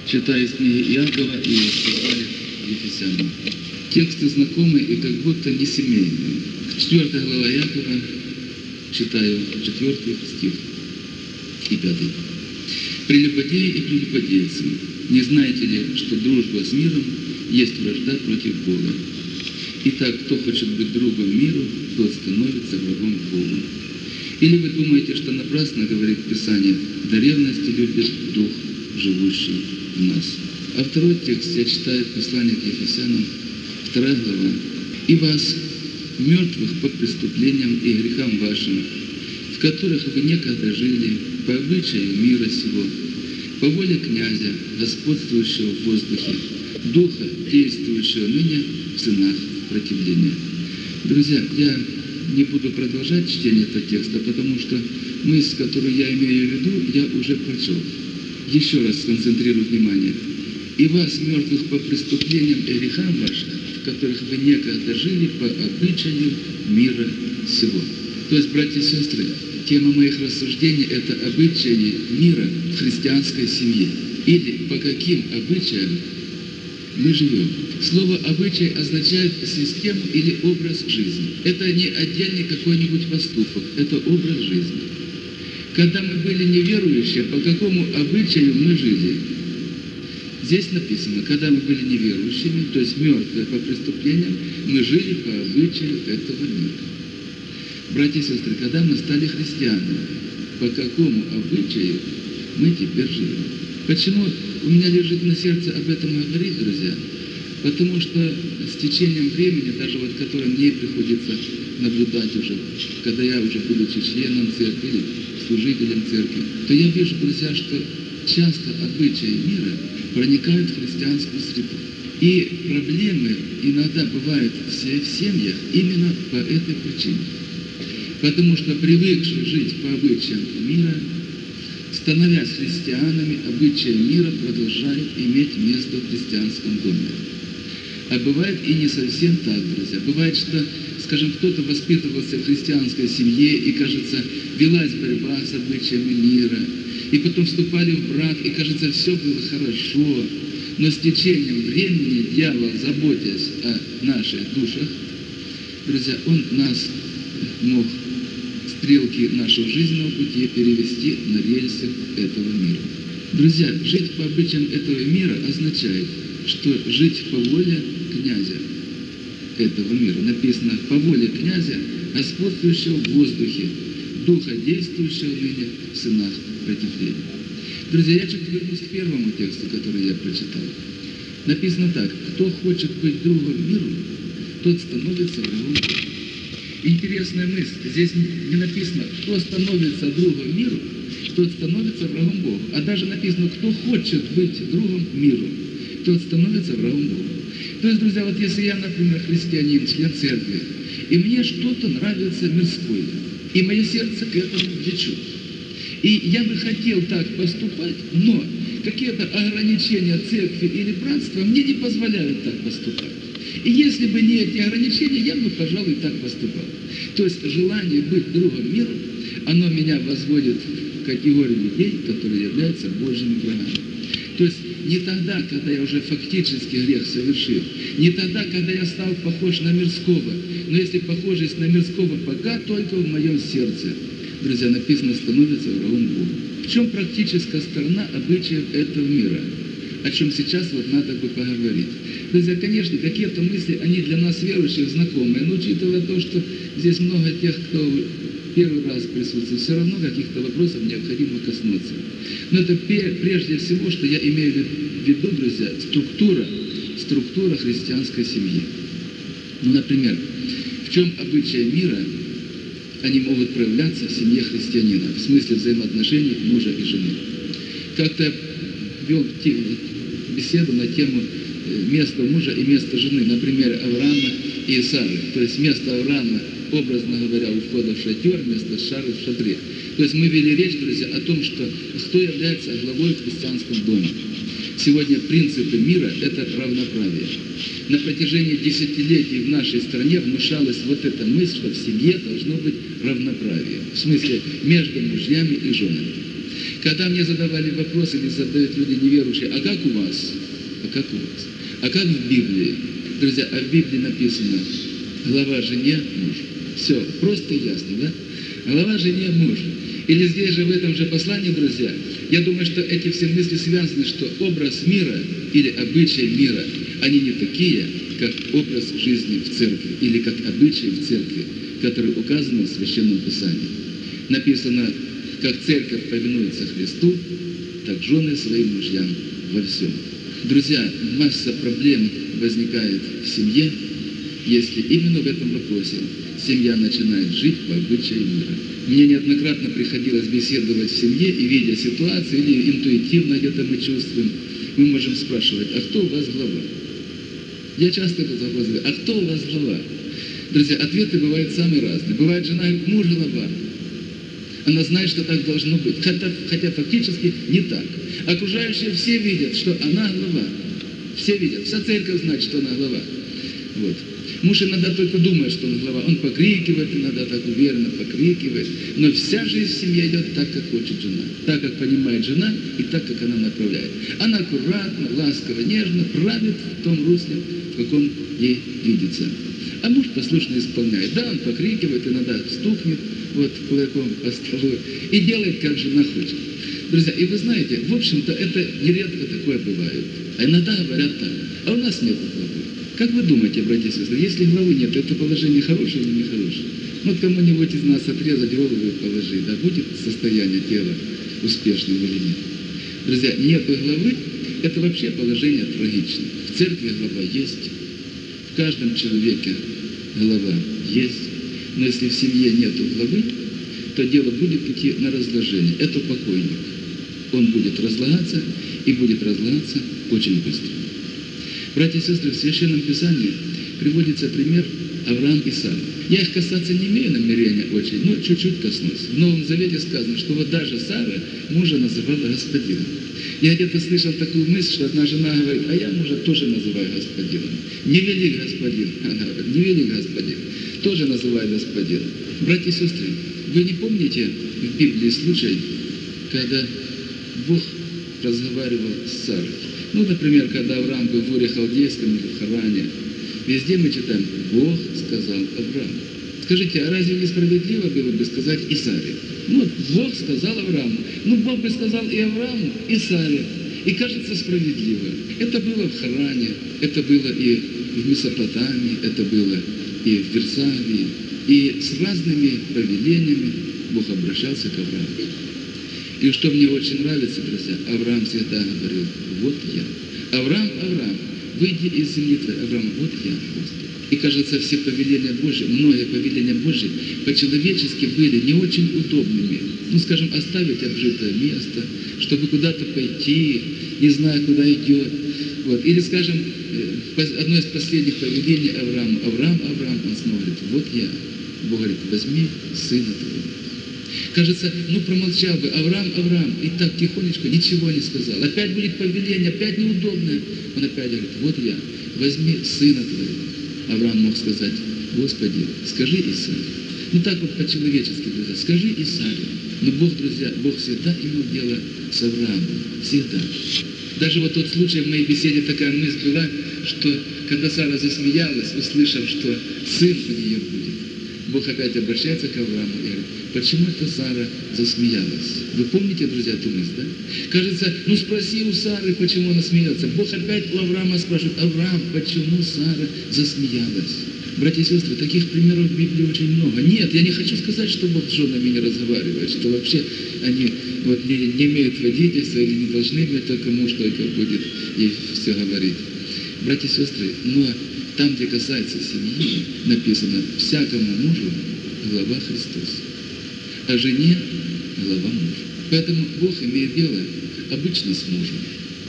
Читаю из книги Иакова и послания Ефесянам. Тексты знакомые и как будто не семейные. 4 глава Иакова, читаю 4 стих и 5. «Прелюбодеи и прелюбодейцы, не знаете ли, что дружба с миром есть вражда против Бога? Итак, кто хочет быть другом миру, тот становится врагом Богу. Или вы думаете, что напрасно говорит Писание, до ревности любит Дух, живущий в нас?» А второй текст я читаю послание к Ефесянам, 2 глава. «И вас, мертвых по преступлениям и грехам вашим, в которых вы некогда жили, по обычаю мира сего, по воле князя, господствующего в воздухе, духа, действующего ныне в сынах противления». Друзья, я не буду продолжать чтение этого текста, потому что мысль, которую я имею в виду, я уже прочел. Еще раз сконцентрирую внимание. «И вас, мертвых по преступлениям и грехам ваших, в которых вы некогда жили по обычаю мира сего». То есть, братья и сестры, тема моих рассуждений – это обычаи мира в христианской семье. Или по каким обычаям мы живем. Слово «обычай» означает систему или образ жизни. Это не отдельный какой-нибудь поступок, это образ жизни. Когда мы были неверующие, по какому обычаю мы жили? Здесь написано, когда мы были неверующими, то есть мертвые по преступлениям, мы жили по обычаю этого мира. Братья и сестры, когда мы стали христианами, по какому обычаю мы теперь живем? Почему у меня лежит на сердце об этом говорить, друзья? Потому что с течением времени, даже вот которое мне приходится наблюдать уже, когда я уже будучи членом церкви или служителем церкви, то я вижу, друзья, что часто обычаи мира проникают в христианскую среду. И проблемы иногда бывают в семьях именно по этой причине. Потому что привыкшие жить по обычаям мира, становясь христианами, обычаи мира продолжают иметь место в христианском доме. А бывает и не совсем так, друзья. Бывает, что, скажем, кто-то воспитывался в христианской семье и, кажется, велась борьба с обычаями мира, и потом вступали в брак, и, кажется, все было хорошо, но с течением времени дьявол, заботясь о наших душах, друзья, он нас мог стрелки нашего жизненного пути перевести на рельсы этого мира. Друзья, жить по обычаям этого мира означает, что жить по воле князя этого мира. Написано, по воле князя, господствующего в воздухе, духа, действующего ныне в сынах противления. Друзья, я чуть вернусь к первому тексту, который я прочитал. Написано так, кто хочет быть другом миру, тот становится врагом Бога. Интересная мысль. Здесь не написано, кто становится другом миру, тот становится врагом Богу. А даже написано, кто хочет быть другом миру, тот становится врагом Богу. То есть, друзья, вот если я, например, христианин, член церкви, и мне что-то нравится мирское, и мое сердце к этому влечет, и я бы хотел так поступать, но какие-то ограничения церкви или братства мне не позволяют так поступать. И если бы не эти ограничения, я бы, пожалуй, так поступал. То есть желание быть другом мира, оно меня возводит в категорию людей, которые являются Божьими врагами. То есть не тогда, когда я уже фактически грех совершил, не тогда, когда я стал похож на мирского, но если похожесть на мирского пока только в моем сердце, друзья, написано, становится врагом Бога. В чем практическая сторона обычаев этого мира? О чем сейчас вот надо бы поговорить. Друзья, конечно, какие-то мысли, они для нас верующих знакомые, но учитывая то, что здесь много тех, кто первый раз присутствует, все равно каких-то вопросов необходимо коснуться. Но это прежде всего, что я имею в виду, друзья, структура христианской семьи. Ну, например, в чем обычаи мира, они могут проявляться в семье христианина, в смысле взаимоотношений мужа и жены. Как-то я вел беседу на тему места мужа и места жены, на примере Авраама и Сары. То есть место Авраама, образно говоря, у входа в шатер, место Сары в шатре. То есть мы вели речь, друзья, о том, что кто является главой в христианском доме. Сегодня принципы мира – это равноправие. На протяжении десятилетий в нашей стране внушалась вот эта мысль, что в семье должно быть равноправие. В смысле, между мужьями и женами. Когда мне задавали вопросы или задают люди неверующие, а как у вас? А как у вас? А как в Библии? Друзья, а в Библии написано, глава жене муж. Все, просто и ясно, да? Глава жене муж. Или здесь же в этом же послании, друзья, я думаю, что эти все мысли связаны, что образ мира или обычаи мира, они не такие, как образ жизни в церкви или как обычаи в церкви, которые указаны в Священном Писании. Написано, как церковь повинуется Христу, так жены своим мужьям во всем. Друзья, масса проблем возникает в семье, если именно в этом вопросе семья начинает жить по обычаю мира. Мне неоднократно приходилось беседовать в семье, и видя ситуацию, или интуитивно где-то мы чувствуем, мы можем спрашивать, а кто у вас глава? Я часто этот вопрос говорю, а кто у вас глава? Друзья, ответы бывают самые разные. Бывает, жена говорит, муж глава. Она знает, что так должно быть, хотя фактически не так. Окружающие все видят, что она глава. Все видят, вся церковь знает, что она глава. Вот. Муж иногда только думает, что он глава. Он покрикивает, иногда так уверенно покрикивает. Но вся жизнь в семье идет так, как хочет жена. Так, как понимает жена, и так, как она направляет. Она аккуратно, ласково, нежно правит в том русле, в каком ей видится. А муж послушно исполняет. Да, он покрикивает, иногда стукнет вот кулаком по столу и делает, как жена хочет. Друзья, и вы знаете, в общем-то, это нередко такое бывает. А иногда говорят так, а у нас нет главы. Как вы думаете, братья и сестры, если главы нет, это положение хорошее или нехорошее? Ну, кому-нибудь из нас отрезать голову и положить, да, будет состояние тела успешным или нет? Друзья, нет главы, это вообще положение трагичное. В церкви глава есть, в каждом человеке глава есть, но если в семье нет главы, то дело будет идти на разложение. Это покойник. Он будет разлагаться и будет разлагаться очень быстро. Братья и сестры, в Священном Писании приводится пример Авраам и Сара. Я их касаться не имею намерения очень, но чуть-чуть коснусь. В Новом Завете сказано, что вот даже Сара мужа называла господином. Я где-то слышал такую мысль, что одна жена говорит, а я мужа тоже называю господином. Не велик господин, она говорит, не велик господин, тоже называю господином. Братья и сестры, вы не помните в Библии случай, когда Бог разговаривал с Сарой? Ну, например, когда Авраам был в Уре Халдейском или в Харане, везде мы читаем, Бог сказал Аврааму. Скажите, а разве несправедливо было бы сказать и Саре? Ну, вот Бог сказал Аврааму. Ну, Бог бы сказал и Аврааму, и Саре. И кажется справедливо. Это было в Харане, это было и в Месопотамии, это было и в Версавии. И с разными повелениями Бог обращался к Аврааму. И что мне очень нравится, друзья, Авраам всегда говорил, вот я. Авраам, Авраам, выйди из земли твоей. Авраам, вот я, Господи. И кажется, все повеления Божьи, многие повеления Божьи по-человечески были не очень удобными. Ну, скажем, оставить обжитое место, чтобы куда-то пойти, не зная, куда идет. Вот. Или, скажем, одно из последних повелений Аврааму. Авраам, Авраам, он снова говорит, вот я. Бог говорит, возьми сына твоего. Кажется, ну промолчал бы, Авраам, Авраам, и так тихонечко ничего не сказал. Опять будет повеление, опять неудобное. Он опять говорит, вот я, возьми сына твоего. Авраам мог сказать, Господи, скажи Исааку. Ну так вот по-человечески, друзья, скажи Исааку. Но Бог, друзья, Бог всегда имел дело с Авраамом. Всегда. Даже вот тот случай в моей беседе такая мысль была, что когда Сара засмеялась, услышав, что сын у нее будет, Бог опять обращается к Аврааму и говорит, почему это Сара засмеялась? Вы помните, друзья, эту мысль, да? Кажется, ну спроси у Сары, почему она смеется. Бог опять у Авраама спрашивает, Авраам, почему Сара засмеялась? Братья и сестры, таких примеров в Библии очень много. Нет, я не хочу сказать, что Бог с женами не разговаривает, что вообще они вот, не имеют водительства или не должны иметь, только муж только будет и все говорить. Братья и сестры, но там, где касается семьи, написано, всякому мужу глава Христос, а жене глава мужа. Поэтому Бог имеет дело обычно с мужем,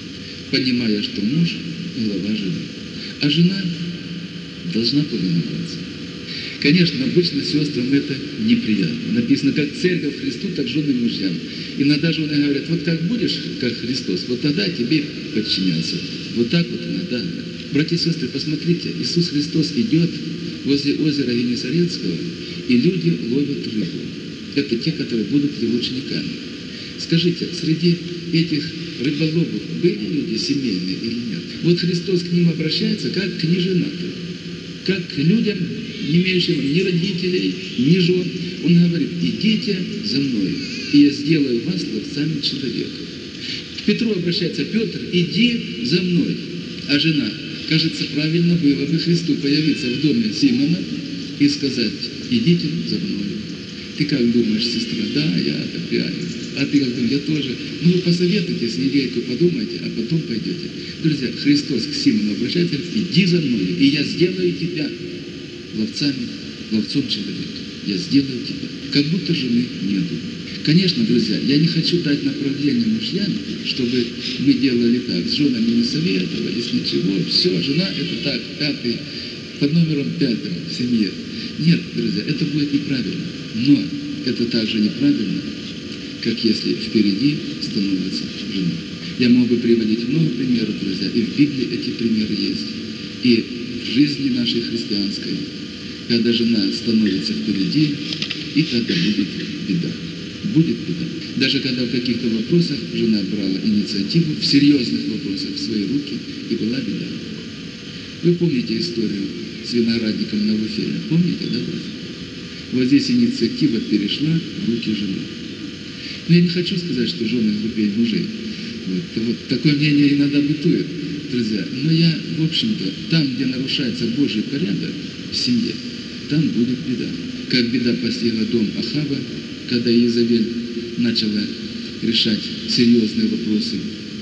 понимая, что муж глава жены, а жена должна повиноваться. Конечно, обычно сестрам это неприятно. Написано, как церковь Христу, так жены мужьям. Иногда жены говорят, вот как будешь, как Христос, вот тогда тебе подчиняться. Вот так вот иногда. Братья и сестры, посмотрите, Иисус Христос идет возле озера Генесарецкого, и люди ловят рыбу. Это те, которые будут его учениками. Скажите, среди этих рыболовов были люди семейные или нет? Вот Христос к ним обращается как к неженатым, как к людям, не имеющим ни родителей, ни жен. Он говорит: идите за мной, и я сделаю вас ловцами человека. К Петру обращается: Петр, иди за мной. А жена, кажется, правильно было бы Христу появиться в доме Симона и сказать: идите за мной. Ты как думаешь, сестра? Да, я так реально. А ты как думаешь? Я тоже. Ну вы посоветуйтесь, недельку подумайте, а потом пойдете. Друзья, Христос к Симону обращается: иди за мной, и я сделаю тебя ловцом человека. Я сделаю тебя. Как будто жены нету. Конечно, друзья, я не хочу дать направление мужьям, чтобы мы делали так. С женами не советовались, ничего. Все, жена это так, пятый, под номером 5 в семье. Нет, друзья, это будет неправильно. Но это также неправильно, как если впереди становится жена. Я мог бы приводить много примеров, друзья, и в Библии эти примеры есть. И в жизни нашей христианской, когда жена становится впереди, и тогда будет беда. Будет беда. Даже когда в каких-то вопросах жена брала инициативу, в серьезных вопросах в свои руки, и была беда. Вы помните историю с виноградником на Вифиле? Помните, да, братья? Вот здесь инициатива перешла в руки жены. Но я не хочу сказать, что жены глупее мужей. Вот такое мнение иногда бытует, друзья. Но я, в общем-то, там, где нарушается Божий порядок в семье, там будет беда. Как беда постигла дом Ахава, когда Иезавель начала решать серьезные вопросы,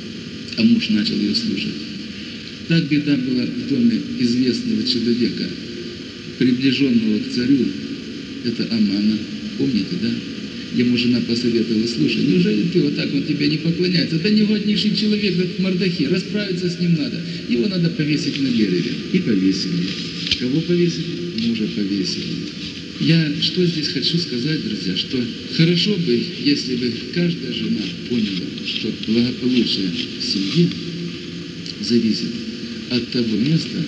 а муж начал ее слушать. Так беда была в доме известного человека, приближенного к царю, это Амана. Помните, да? Ему жена посоветовала: слушай, неужели ты вот так, он тебе не поклоняется? Это негоднейший человек, это Мордахи, расправиться с ним надо. Его надо повесить на дереве. И повесили. Кого повесили? Мужа повесили. Я что здесь хочу сказать, друзья, что хорошо бы, если бы каждая жена поняла, что благополучие в семье зависит от того места,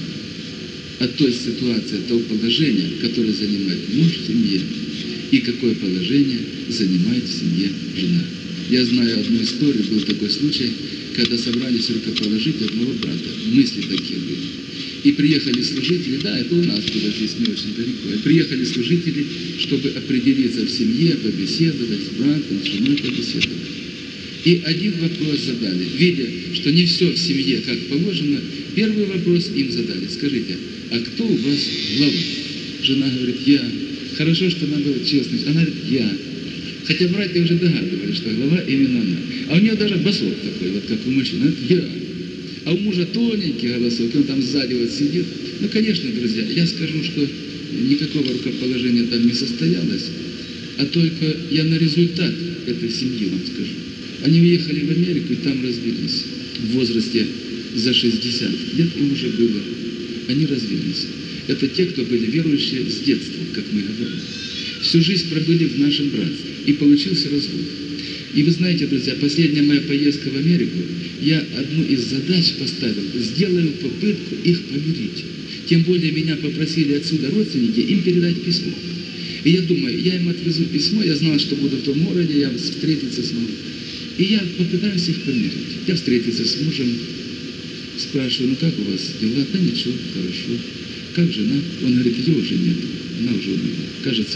от той ситуации, от того положения, которое занимает муж в семье, и какое положение занимает в семье жена. Я знаю одну историю, был такой случай, когда собрались рукоположить одного брата. Мысли такие были. И приехали служители, да, это у нас было здесь не очень далеко, и приехали служители, чтобы определиться в семье, побеседовать с братом, с женой побеседовать. И один вопрос задали. Видя, что не все в семье как положено, первый вопрос им задали: скажите, а кто у вас глава? Жена говорит: я. Хорошо, что она была честной. Она говорит: я. Хотя братья уже догадывались, что глава именно она. А у нее даже басок такой, вот как у мужчин. Она говорит: я. А у мужа тоненький голосок, он там сзади вот сидит. Ну, конечно, друзья, я скажу, что никакого рукоположения там не состоялось, а только я на результат этой семьи вам скажу. Они уехали в Америку и там развелись. В возрасте за 60 лет им уже было. Они развелись. Это те, кто были верующие с детства, как мы говорим. Всю жизнь пробыли в нашем братстве. И получился развод. И вы знаете, друзья, последняя моя поездка в Америку, я одну из задач поставил: сделаю попытку их помирить. Тем более меня попросили отсюда родственники им передать письмо. И я думаю, я им отвезу письмо, я знал, что буду в том городе, я встретиться смогу. И я попытаюсь их помирить. Я встретился с мужем, спрашиваю: ну как у вас дела? Да ничего, хорошо. Как жена? Он говорит: ее уже нет, она уже умерла. Кажется,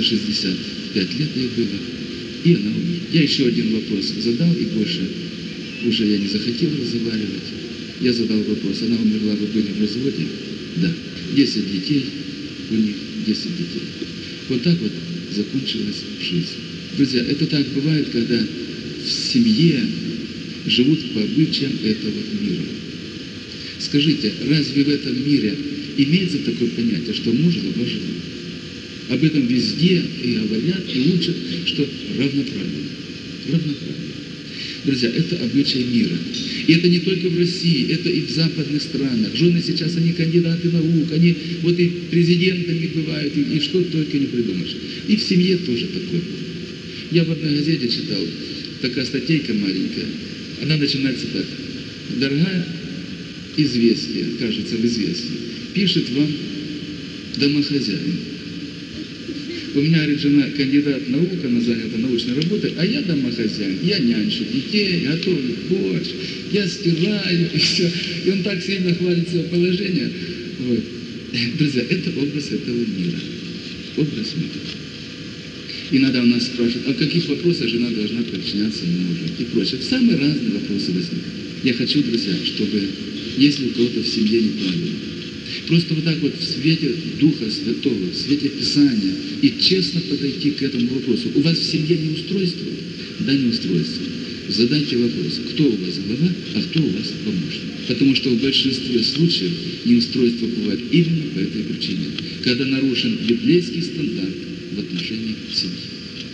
65 лет ей было, и она умерла. Я еще один вопрос задал, и больше уже я не захотел разговаривать. Я задал вопрос: она умерла, вы были в разводе? Да. 10 детей, у них 10 детей. Вот так вот закончилась жизнь. Друзья, это так бывает, когда в семье живут по обычаям этого мира. Скажите, разве в этом мире имеется такое понятие, что муж глава жены? Об этом везде и говорят, и учат, что равноправие. Равноправие. Друзья, это обычай мира. И это не только в России, это и в западных странах. Жены сейчас, они кандидаты наук, они вот и президентами бывают, и что только не придумаешь. И в семье тоже такое было. Я в одной газете читал, такая статейка маленькая, она начинается так: дорогая известие, кажется, в известии, пишет вам домохозяин. У меня, говорит, жена кандидат наук, она занята научной работой, а я домохозяин, я нянчу детей, готовлю борщ, я стираю, и все. И он так сильно хвалит свое положение. Вот. Друзья, это образ этого мира. Образ мира. Иногда у нас спрашивают, а в каких вопросах жена должна подчиняться мужу и прочее. Самые разные вопросы возникают. Я хочу, друзья, чтобы, если у кого-то в семье неправильно, просто вот так вот в свете Духа Святого, в свете Писания и честно подойти к этому вопросу. У вас в семье неустройство? Да, неустройство. Задайте вопрос, кто у вас глава, а кто у вас помощник. Потому что в большинстве случаев неустройство бывает именно по этой причине, когда нарушен библейский стандарт в отношении семьи.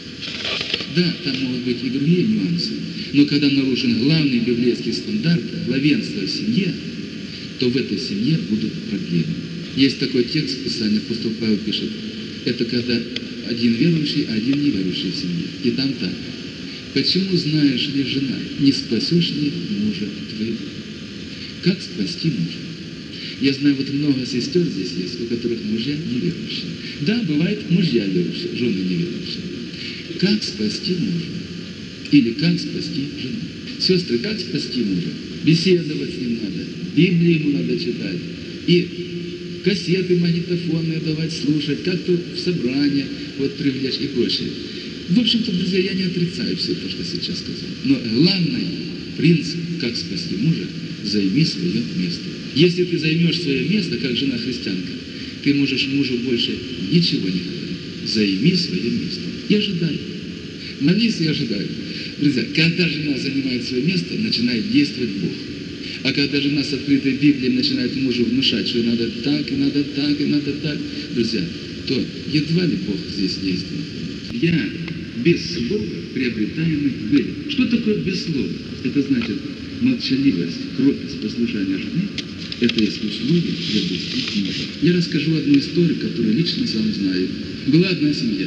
Да, там могут быть и другие нюансы, но когда нарушен главный библейский стандарт главенства в семье, то в этой семье будут проблемы. Есть такой текст Писания, апостол Павел пишет, это когда один верующий, а один неверующий в семье. И там так. Почему, знаешь ли, жена, не спасешь ли мужа твоего? Как спасти мужа? Я знаю, вот много сестер здесь есть, у которых мужья неверующие. Да, бывает мужья верующие, жены неверующие. Как спасти мужа? Или как спасти жену? Сестры, как спасти мужа? Беседовать с ним надо, Библию ему надо читать, и кассеты магнитофонные давать слушать, как-то в собрание вот привлечь и прочее. В общем-то, друзья, я не отрицаю все то, что сейчас сказал. Но главный принцип, как спасти мужа, займи свое место. Если ты займешь свое место, как жена христианка, ты можешь мужу больше ничего не говорить. Займи свое место. И ожидай. Молись и ожидай. Друзья, когда жена занимает свое место, начинает действовать Бог. А когда жена с открытой Библией начинает мужу внушать, что надо так, и надо так, и надо так, друзья, то едва ли Бог здесь действует. Я без слова приобретаемый верен. Что такое без слова? Это значит молчаливость, кротость, послушание жены. Это есть условие для близких мужа. Я расскажу одну историю, которую лично сам знаю. Была одна семья.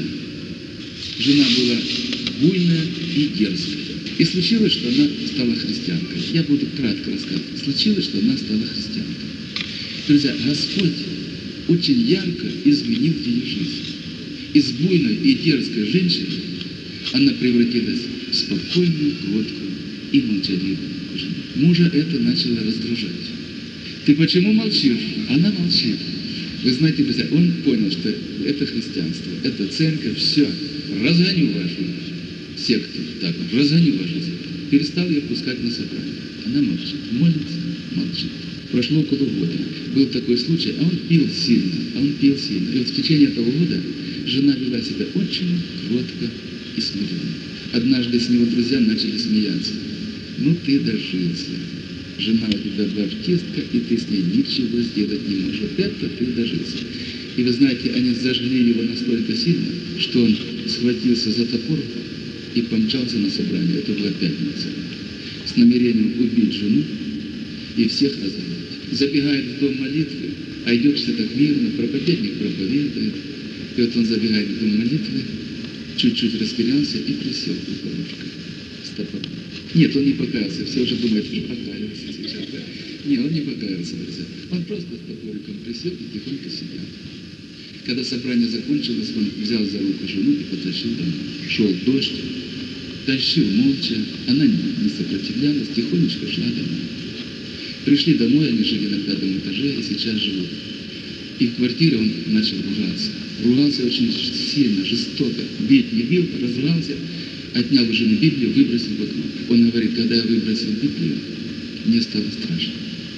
Жена была буйная и дерзкая. И случилось, что она стала христианкой. Я буду кратко рассказывать. Случилось, что она стала христианкой. Друзья, Господь очень ярко изменил ее жизнь. Из буйной и дерзкой женщины она превратилась в спокойную, кроткую и молчаливую жену. Мужа это начало раздражать. Ты почему молчишь? Она молчит. Вы знаете, друзья, он понял, что это христианство, это церковь, все. Разгоню вашу секту, так вот, разгоню вашу секту. Перестал ее пускать на собрание. Она молчит, молится, молчит. Прошло около года. Был такой случай, а он пил сильно. И вот в течение этого года жена вела себя очень кротко и смиренно. Однажды с него друзья начали смеяться. Ну ты дожился. Жена у тебя баптистка, и ты с ней ничего сделать не можешь. Вот это ты дожился. И вы знаете, они зажгли его настолько сильно, что он схватился за топор и помчался на собрание. Это была пятница. С намерением убить жену и всех разорвать. Забегает в дом молитвы, а идет все так мирно, проповедник проповедует. И вот он забегает в дом молитвы, чуть-чуть растерялся и присел у порожка с топором. Нет, он не покаялся, все уже думают, и покаялся сейчас. Да? Нет, он не покаялся, друзья. Он просто с топориком присел и тихонько сидел. Когда собрание закончилось, он взял за руку жену и потащил домой. Шел дождь, тащил молча, она не сопротивлялась, тихонечко шла домой. Пришли домой, они жили на 5-м этаже и сейчас живут. И в квартире он начал ругаться. Ругался очень сильно, жестоко. Бить не бил, разругался, отнял у жены Библию, выбросил в окно. Он говорит, когда я выбросил Библию, мне стало страшно.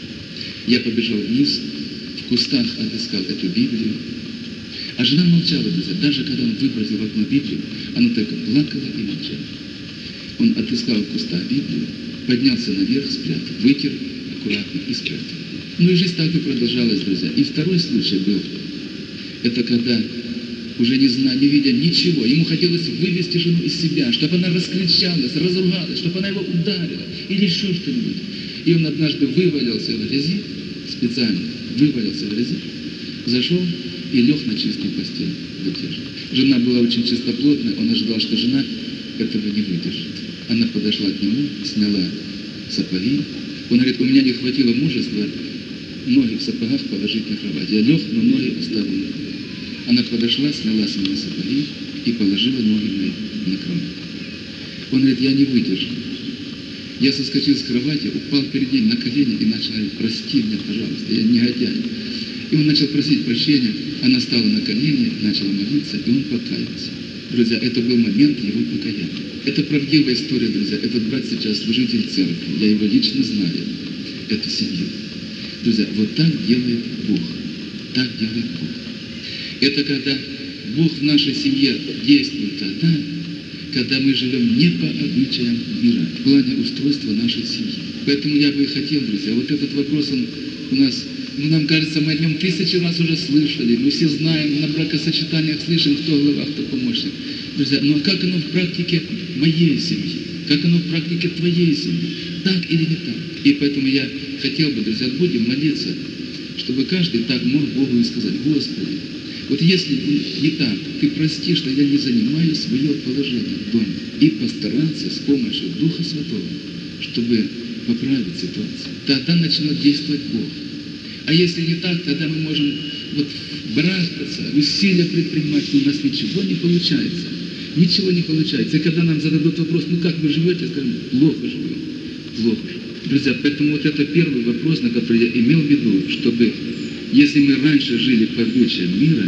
Я побежал вниз, в кустах отыскал эту Библию. А жена молчала, друзья. Даже когда он выбросил в окно Библию, она только плакала и молчала. Он отыскал в кустах Библию, поднялся наверх, спрятал, вытер аккуратно и спрятал. Ну и жизнь так и продолжалась, друзья. И второй случай был. Это когда, уже не зная, не видя ничего, ему хотелось вывести жену из себя, чтобы она раскричалась, разругалась, чтобы она его ударила или еще что-нибудь. И он однажды вывалился в грязи, специально вывалился в грязи, зашел и лег на чистую постель в утешку. Жена была очень чистоплотная, он ожидал, что жена этого не выдержит. Она подошла к нему, сняла сапоги. Он говорит, у меня не хватило мужества ноги в сапогах положить на кровать. Я лег, но ноги оставил на кровать. Она подошла, сняла с меня сапоги и положила ноги мои на кровать. Он говорит, я не выдержал. Я соскочил с кровати, упал перед ней на колени и начал говорить, прости меня, пожалуйста, я негодяй. И он начал просить прощения. Она стала на колени, начала молиться, и он покаялся. Друзья, это был момент его покаяния. Это правдивая история, друзья. Этот брат сейчас служитель церкви. Я его лично знаю, эту семью. Друзья, вот так делает Бог. Так делает Бог. Это когда Бог в нашей семье действует тогда, когда мы живем не по обычаям мира, в плане устройства нашей семьи. Поэтому я бы и хотел, друзья, вот этот вопрос, он у нас, нам кажется, мы о нем 1000 раз уже слышали, мы все знаем, на бракосочетаниях слышим, кто глава, кто помощник. Друзья, но как оно в практике моей семьи? Как оно в практике твоей семьи? Так или не так? И поэтому я хотел бы, друзья, будем молиться, чтобы каждый так мог Богу и сказать, Господи, вот если не так, Ты прости, что я не занимаю свое положение в доме, и постараться с помощью Духа Святого, чтобы поправить ситуацию. Тогда начнет действовать Бог. А если не так, тогда мы можем вот барахтаться, усилия предпринимать, но у нас ничего не получается. Ничего не получается. И когда нам зададут вопрос, ну как вы живете, скажем, плохо живем. Плохо живем. Друзья, поэтому вот это первый вопрос, на который я имел в виду, чтобы, если мы раньше жили по обычаям мира,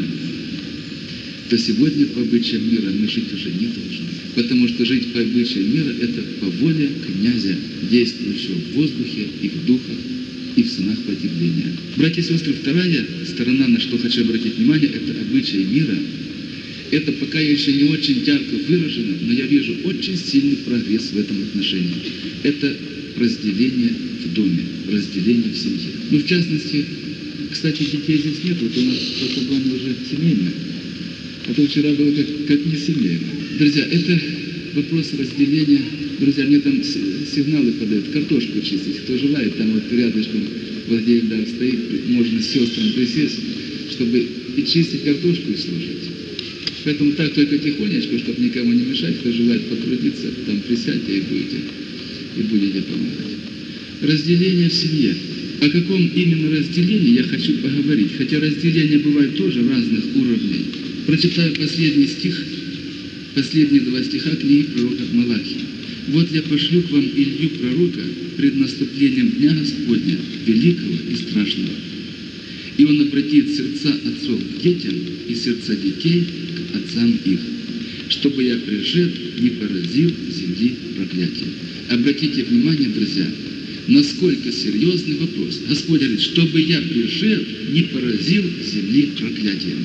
то сегодня по обычаям мира мы жить уже не должны. Потому что жить по обычаям мира – это по воле князя, действующего в воздухе и в духах, и в сынах противления. Братья и сестры, вторая сторона, на что хочу обратить внимание, это обычаи мира. Это пока еще не очень ярко выражено, но я вижу очень сильный прогресс в этом отношении. Это разделение в доме, разделение в семье. Ну, в частности, кстати, детей здесь нет, вот у нас собрание уже семейное. А то вчера было как не семейное. Друзья, это вопрос разделения. Друзья, мне там сигналы подают, картошку чистить. Кто желает, там вот рядышком Владимир Дар стоит, можно с сестрами присесть, чтобы и чистить картошку и служить. Поэтому так только тихонечко, чтобы никому не мешать, кто желает потрудиться, там присядьте и будете помогать. Разделение в семье. О каком именно разделении я хочу поговорить, хотя разделения бывают тоже разных уровней. Прочитаю последний стих, последние 2 стиха книги пророка Малахии. «Вот я пошлю к вам Илью пророка пред наступлением Дня Господня, великого и страшного. И он обратит сердца отцов к детям и сердца детей к отцам их, чтобы я пришед не поразил земли проклятия». Обратите внимание, друзья, насколько серьезный вопрос. Господь говорит, чтобы я пришед не поразил земли проклятием.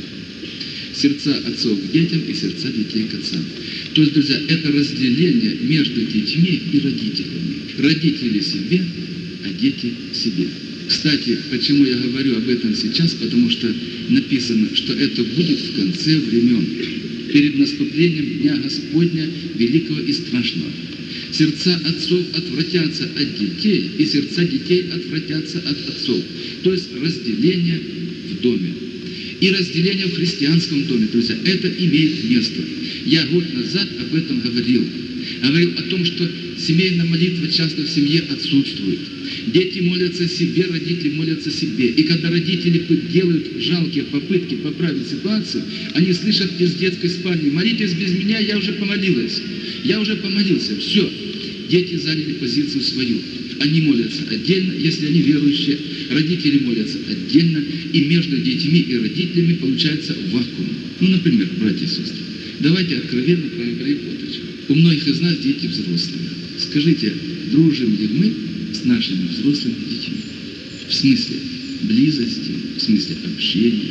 Сердца отцов к детям и сердца детей к отцам. То есть, друзья, это разделение между детьми и родителями. Родители себе, а дети себе. Кстати, почему я говорю об этом сейчас? Потому что написано, что это будет в конце времен, перед наступлением Дня Господня, великого и страшного. Сердца отцов отвратятся от детей, и сердца детей отвратятся от отцов. То есть разделение в доме. И разделение в христианском доме, друзья, это имеет место. Я год назад об этом говорил. Говорил о том, что семейная молитва часто в семье отсутствует. Дети молятся себе, родители молятся себе. И когда родители делают жалкие попытки поправить ситуацию, они слышат из детской спальни: «Молитесь без меня, я уже помолилась. Я уже помолился». Все. Дети заняли позицию свою. Они молятся отдельно, если они верующие. Родители молятся отдельно. И между детьми и родителями получается вакуум. Ну, например, братья и сестры, давайте откровенно проговорим вот о чем. У многих из нас дети взрослые. Скажите, дружим ли мы с нашими взрослыми детьми? В смысле близости, в смысле общения.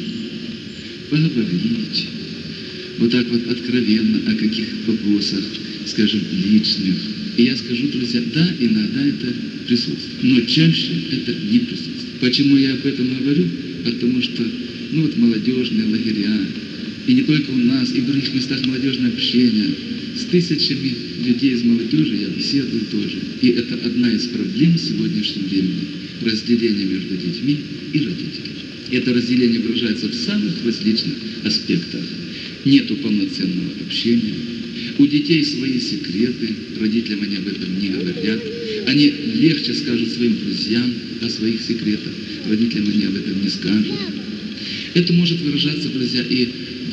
Поговорить. Вот так вот откровенно о каких вопросах, скажем, личных. И я скажу, друзья, да, иногда это присутствует, но чаще это не присутствует. Почему я об этом говорю? Потому что, вот молодежные лагеря, и не только у нас, и в других местах молодежное общение, с тысячами людей из молодежи я беседую тоже. И это одна из проблем сегодняшнего времени – разделение между детьми и родителями. Это разделение выражается в самых различных аспектах. Нету полноценного общения. У детей свои секреты, родителям они об этом не говорят. Они легче скажут своим друзьям о своих секретах, родителям они об этом не скажут. Это может выражаться, друзья, и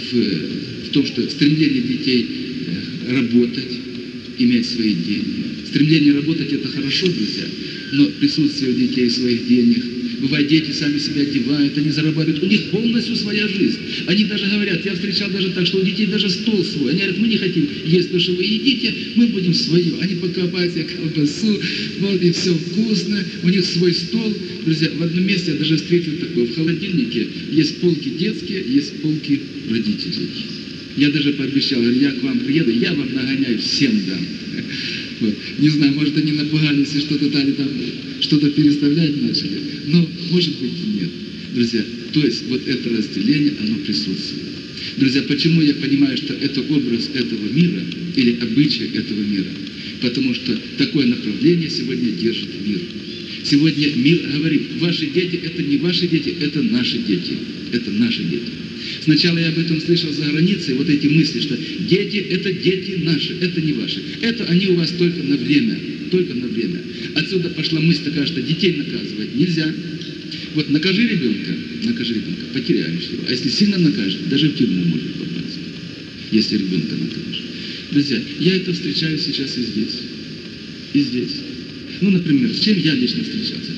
в том, что стремление детей работать, иметь свои деньги. Стремление работать – это хорошо, друзья, но присутствие у детей своих денег. Бывает, дети сами себя одевают, они зарабатывают, у них полностью своя жизнь. Они даже говорят, я встречал даже так, что у детей даже стол свой. Они говорят, мы не хотим есть то, что вы едите, мы будем свое. Они покупают себе колбасу, вот, и все вкусно, у них свой стол. Друзья, в одном месте я даже встретил такое, в холодильнике есть полки детские, есть полки родителей. Я даже пообещал, говорю, я к вам приеду, я вам нагоняю, всем дам. Вот. Не знаю, может, они напугались и что-то дали там, что-то переставлять начали. Но, может быть, и нет. Друзья, то есть вот это разделение, оно присутствует. Друзья, почему я понимаю, что это образ этого мира или обычай этого мира? Потому что такое направление сегодня держит мир. Сегодня мир говорит, ваши дети – это не ваши дети, это наши дети. Это наши дети. Сначала я об этом слышал за границей, вот эти мысли, что дети – это дети наши, это не ваши. Это они у вас только на время, только на время. Отсюда пошла мысль такая, что детей наказывать нельзя. Вот накажи ребенка, потеряешь его. А если сильно накажешь, даже в тюрьму может попасть, если ребенка накажешь. Друзья, я это встречаю сейчас и здесь. И здесь. Ну, например, с чем я лично встречался?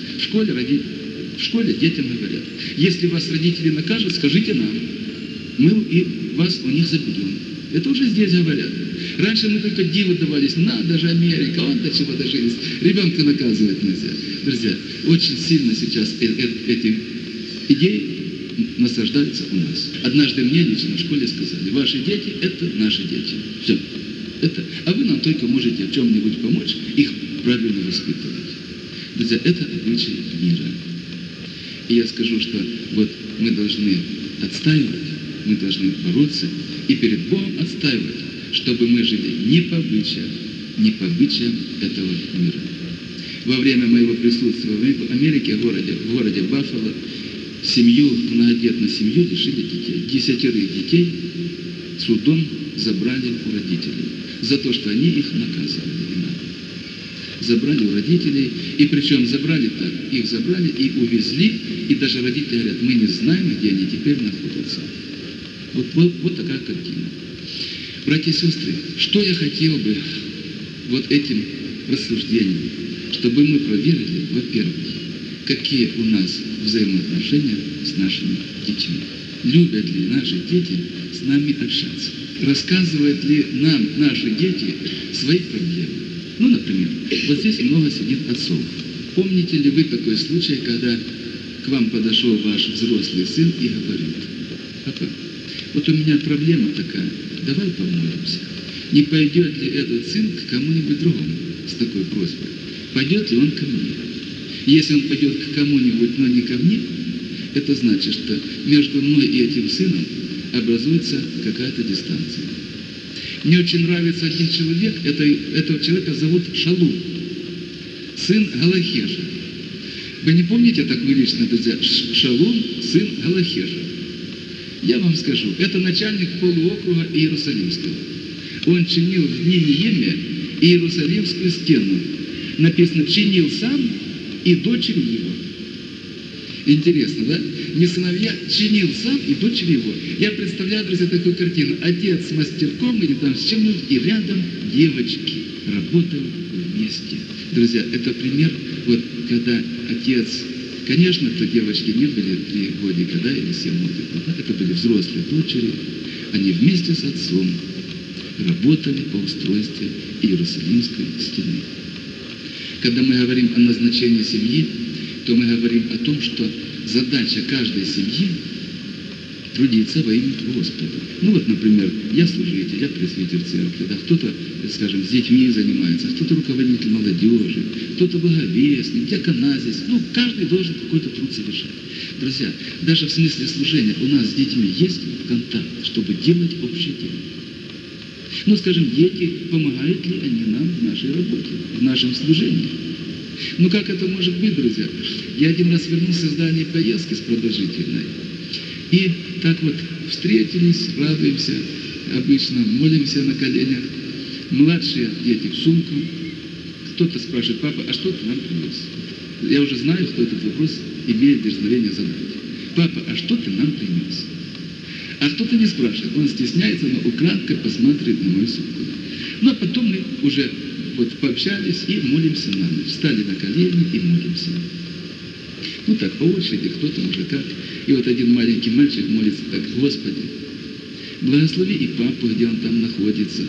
В школе детям говорят, если вас родители накажут, скажите нам. Мы и вас у них заберем. Это уже здесь говорят. Раньше мы только диву давались, надо же Америка, он до чего дожились. Ребенка наказывать нельзя. Друзья, очень сильно сейчас эти идеи насаждаются у нас. Однажды мне лично в школе сказали, ваши дети – это наши дети. Все. Это. А вы нам только можете в чем-нибудь помочь, их правильно воспитывать. Друзья, это обычай мира. И я скажу, что вот мы должны отстаивать, мы должны бороться и перед Богом отстаивать, чтобы мы жили не по обычаям этого мира. Во время моего присутствия в Америке, в городе Баффало, многодетную семью лишили детей. 10 детей судом забрали у родителей за то, что они их наказывали. Забрали у родителей, и причем забрали так, их забрали и увезли, и даже родители говорят, мы не знаем, где они теперь находятся. Вот такая картина. Братья и сестры, что я хотел бы вот этим рассуждением, чтобы мы проверили, во-первых, какие у нас взаимоотношения с нашими детьми. Любят ли наши дети с нами общаться? Рассказывают ли нам наши дети свои проблемы? Ну, например, вот здесь много сидит отцов. Помните ли вы такой случай, когда к вам подошел ваш взрослый сын и говорит, папа, вот у меня проблема такая, давай помолимся. Не пойдет ли этот сын к кому-нибудь другому с такой просьбой? Пойдет ли он ко мне? Если он пойдет к кому-нибудь, но не ко мне, это значит, что между мной и этим сыном образуется какая-то дистанция. Мне очень нравится один человек, этого человека зовут Шалум, сын Галахеша. Вы не помните такую личность, друзья? Шалум, сын Галахеша. Я вам скажу, это начальник полуокруга Иерусалимского. Он чинил в дни Неемия Иерусалимскую стену. Написано, чинил сам и дочери его. Интересно, да? Не сыновья, чинил сам и дочери его. Я представляю, друзья, такую картину. Отец с мастерком или там с чем-нибудь, и рядом девочки работают вместе. Друзья, это пример, вот когда отец, конечно, то девочки не были 3 годика, да, или 7 годиков, да, это были взрослые дочери. Они вместе с отцом работали по устройству Иерусалимской стены. Когда мы говорим о назначении семьи, то мы говорим о том, что задача каждой семьи трудиться во имя Господа. Ну вот, например, я служитель, я пресвитер церкви, да, кто-то, скажем, с детьми занимается, кто-то руководитель молодежи, кто-то благовестник, диаконазис. Ну, каждый должен какой-то труд совершать. Друзья, даже в смысле служения у нас с детьми есть контакт, чтобы делать общее дело. Ну, скажем, дети, помогают ли они нам в нашей работе, в нашем служении? Ну, как это может быть, друзья? Я один раз вернулся с дальней поездки, с продолжительной. И так вот встретились, радуемся, обычно молимся на коленях. Младшие дети в сумку. Кто-то спрашивает, папа, а что ты нам принес? Я уже знаю, кто этот вопрос имеет дерзновение задать. папа, а что ты нам принес? А кто-то не спрашивает, он стесняется, но украдкой посматривает на мою сумку. Ну, а потом мы уже вот пообщались и молимся на ночь. Встали на колени и молимся. Ну так, по очереди, кто-то уже как. И вот один маленький мальчик молится так: Господи, благослови и папу, где он там находится.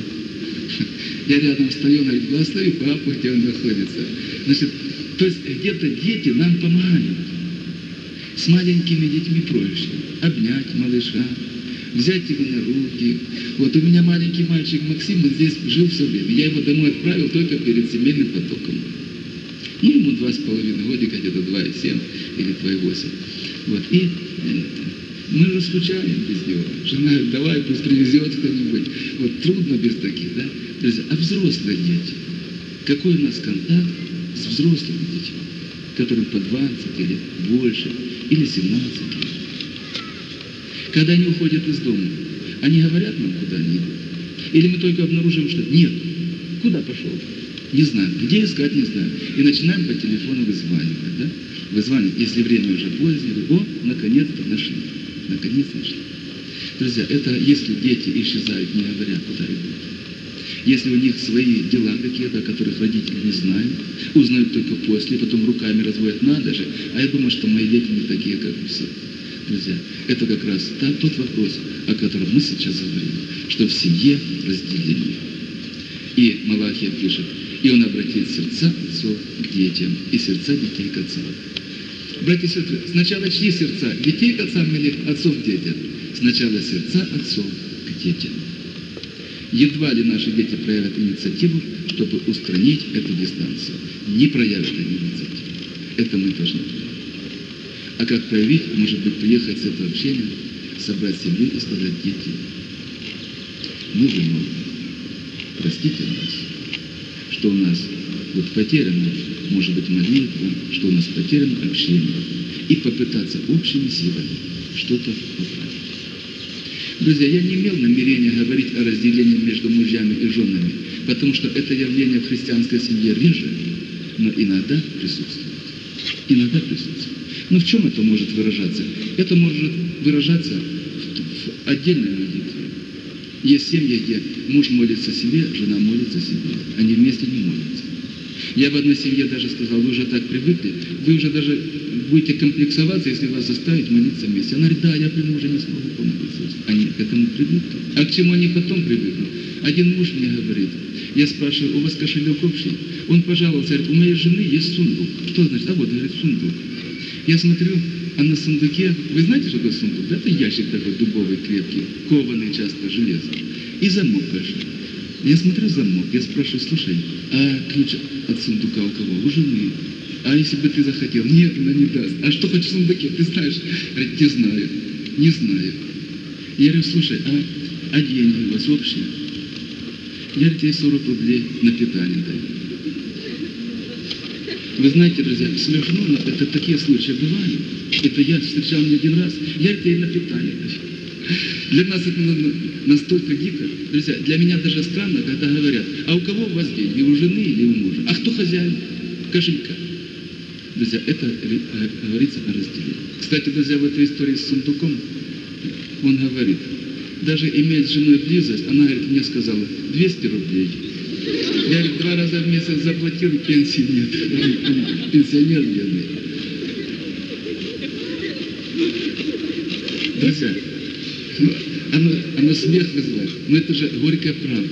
Я рядом стою, он говорит: благослови папу, где он находится. Значит, то есть где-то дети нам помогают. С маленькими детьми проще. Обнять малыша, взять его на руки. Вот у меня маленький мальчик Максим, он здесь жил все время. Я его домой отправил только перед семейным потоком. Ну, ему 2,5 годика, где-то 2,7 или 2,8. Вот, и мы же скучаем без него. Жена говорит: давай, пусть привезет кто-нибудь. Вот трудно без таких, да? Друзья, а взрослые дети? Какой у нас контакт с взрослыми детьми, которым по 20 или больше, или 17 лет? Когда они уходят из дома, они говорят нам, куда они идут? Или мы только обнаружим, что нет, куда пошел? Не знаю, где искать, не знаю. И начинаем по телефону вызванивать, да? Вызванивать, если время уже позднее, о, наконец-то нашли. Наконец нашли. Друзья, это если дети исчезают, не говоря, куда идут. Если у них свои дела какие-то, о которых родители не знают, узнают только после, потом руками разводят, надо же. А я думаю, что мои дети не такие, как у всех. Друзья, это как раз тот вопрос, о котором мы сейчас говорим, что в семье разделение. И Малахия пишет: и он обратит сердца отцов к детям, и сердца детей к отцам. Братья и сестры, сначала чьи сердца? Детей к отцам или отцов к детям? Сначала сердца отцов к детям. Едва ли наши дети проявят инициативу, чтобы устранить эту дистанцию. Не проявят они инициативу. Это мы должны проявить. А как проявить? Может быть, приехать с этого общения, собрать семью и сказать: дети, мы виновны. Простите нас, что у нас вот потеряна, может быть, молитва, что у нас потеряно общение. И попытаться общими силами что-то поправить. Друзья, я не имел намерения говорить о разделении между мужьями и женами, потому что это явление в христианской семье реже, но иногда присутствует. Иногда присутствует. Но в чем это может выражаться? Это может выражаться в отдельной молитве. Есть семьи, где муж молится себе, жена молится себе. Они вместе не молятся. Я в одной семье даже сказал: вы уже так привыкли, вы уже даже будете комплексоваться, если вас заставить молиться вместе. Она говорит: да, я при муже не смогу помолиться. Они к этому привыкли. А к чему они потом привыкнут? Один муж мне говорит, я спрашиваю: у вас кошелек общий? Он пожаловался, говорит: у моей жены есть сундук. Что значит? А вот, говорит, сундук. Я смотрю, а на сундуке, вы знаете, что такое сундук? Это ящик такой дубовый, крепкий, кованый часто железом. И замок большой. Я смотрю замок, я спрашиваю: слушай, а ключ от сундука у кого? У жены. А если бы ты захотел? Нет, она не даст. А что хочешь в сундуке? Ты знаешь? Говорит: не знаю, не знаю. Я говорю: слушай, а деньги у вас общие? Я говорю: тебе 40 рублей на питание даю. Вы знаете, друзья, смешно, но это такие случаи бывают. Это я встречал не один раз. Я тебе на питание даю. Для нас это настолько дико. Друзья, для меня даже странно, когда говорят: а у кого у вас деньги? У жены или у мужа? А кто хозяин кошелька? Друзья, это говорится о разделении. Кстати, друзья, в этой истории с сундуком он говорит: даже иметь с женой близость, она, говорит, мне сказала: 200 рублей. Я, говорит, 2 раза в месяц заплатил, и пенсии нет. Пенсионер бедный. Друзья, оно смех вызывает, но это же горькая правда.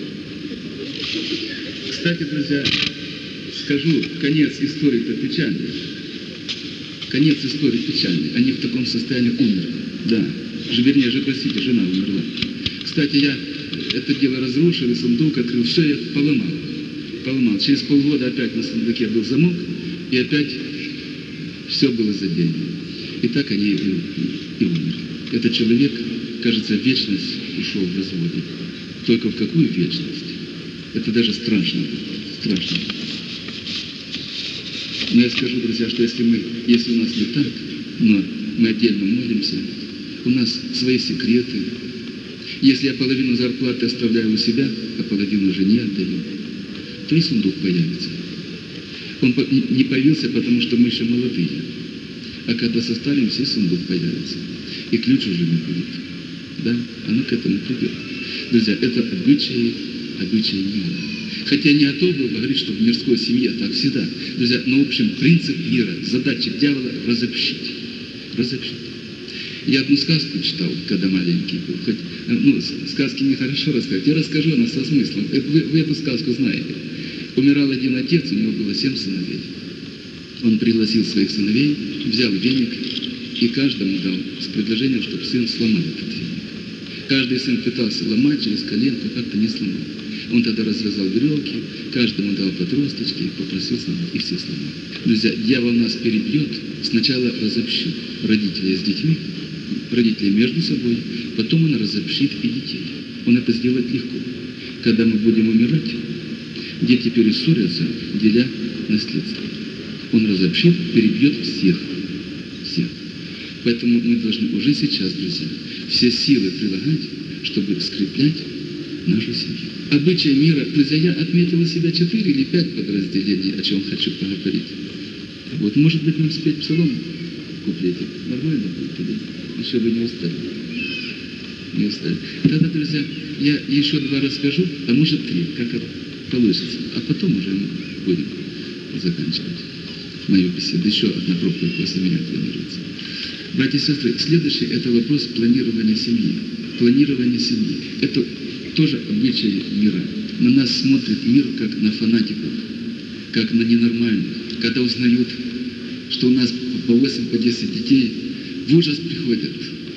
Кстати, друзья, скажу, конец истории-то печальный. Конец истории печальный. Они в таком состоянии умерли. Да. Вернее, простите, жена умерла. Кстати, я это дело разрушил, и сундук открыл. Все, я поломал. Через полгода опять на сундуке был замок, и опять все было за деньги. И так они и умерли. Этот человек, кажется, в вечность ушел в разводе. Только в какую вечность? Это даже страшно. Страшно. Но я скажу, друзья, что если у нас не так, но мы отдельно молимся, у нас свои секреты. Если я половину зарплаты оставляю у себя, а половину жене отдаю, то и сундук появится. Он не появился, потому что мы еще молодые. А когда состаримся, и сундук появится. И ключ уже не будет. Да? Оно к этому придет. Друзья, это обычаи мира. Хотя не готов был говорить, что в мирской семье так всегда. Друзья, но в общем принцип мира, задача дьявола – разобщить. Разобщить. Я одну сказку читал, когда маленький был. Хоть, сказки нехорошо рассказать. Я расскажу, она со смыслом. Вы эту сказку знаете. Умирал один отец, у него было 7 сыновей. Он пригласил своих сыновей, взял веник и каждому дал с предложением, чтобы сын сломал этот веник. Каждый сын пытался ломать через коленку, как-то не сломал. Он тогда развязал веревки, каждому дал по тросточке, попросил сломать, и все сломали. Друзья, дьявол нас перебьет, сначала разобщит родителей с детьми, родителей между собой, потом он разобщит и детей. Он это сделает легко. Когда мы будем умирать, дети перессорятся, деля наследство. Он разобщит, перебьет всех. Всех. Поэтому мы должны уже сейчас, друзья, все силы прилагать, чтобы скреплять нашу семью. Обычаи мира, друзья, я отметил у себя 4 или 5 подразделений, о чем хочу поговорить. Вот, может быть, нам спеть псалом в куплете. Нормально будет или еще вы не устали? Не устали. Тогда, друзья, я еще 2 расскажу, а может 3, как это получится. А потом уже мы будем заканчивать мою беседу. Еще одна проповедь после меня планируется. Братья и сестры, следующий – это вопрос планирования семьи. Планирование семьи. Это тоже обычаи мира. На нас смотрит мир как на фанатиков, как на ненормальных. Когда узнают, что у нас по 8, по 10 детей, в ужас приходят.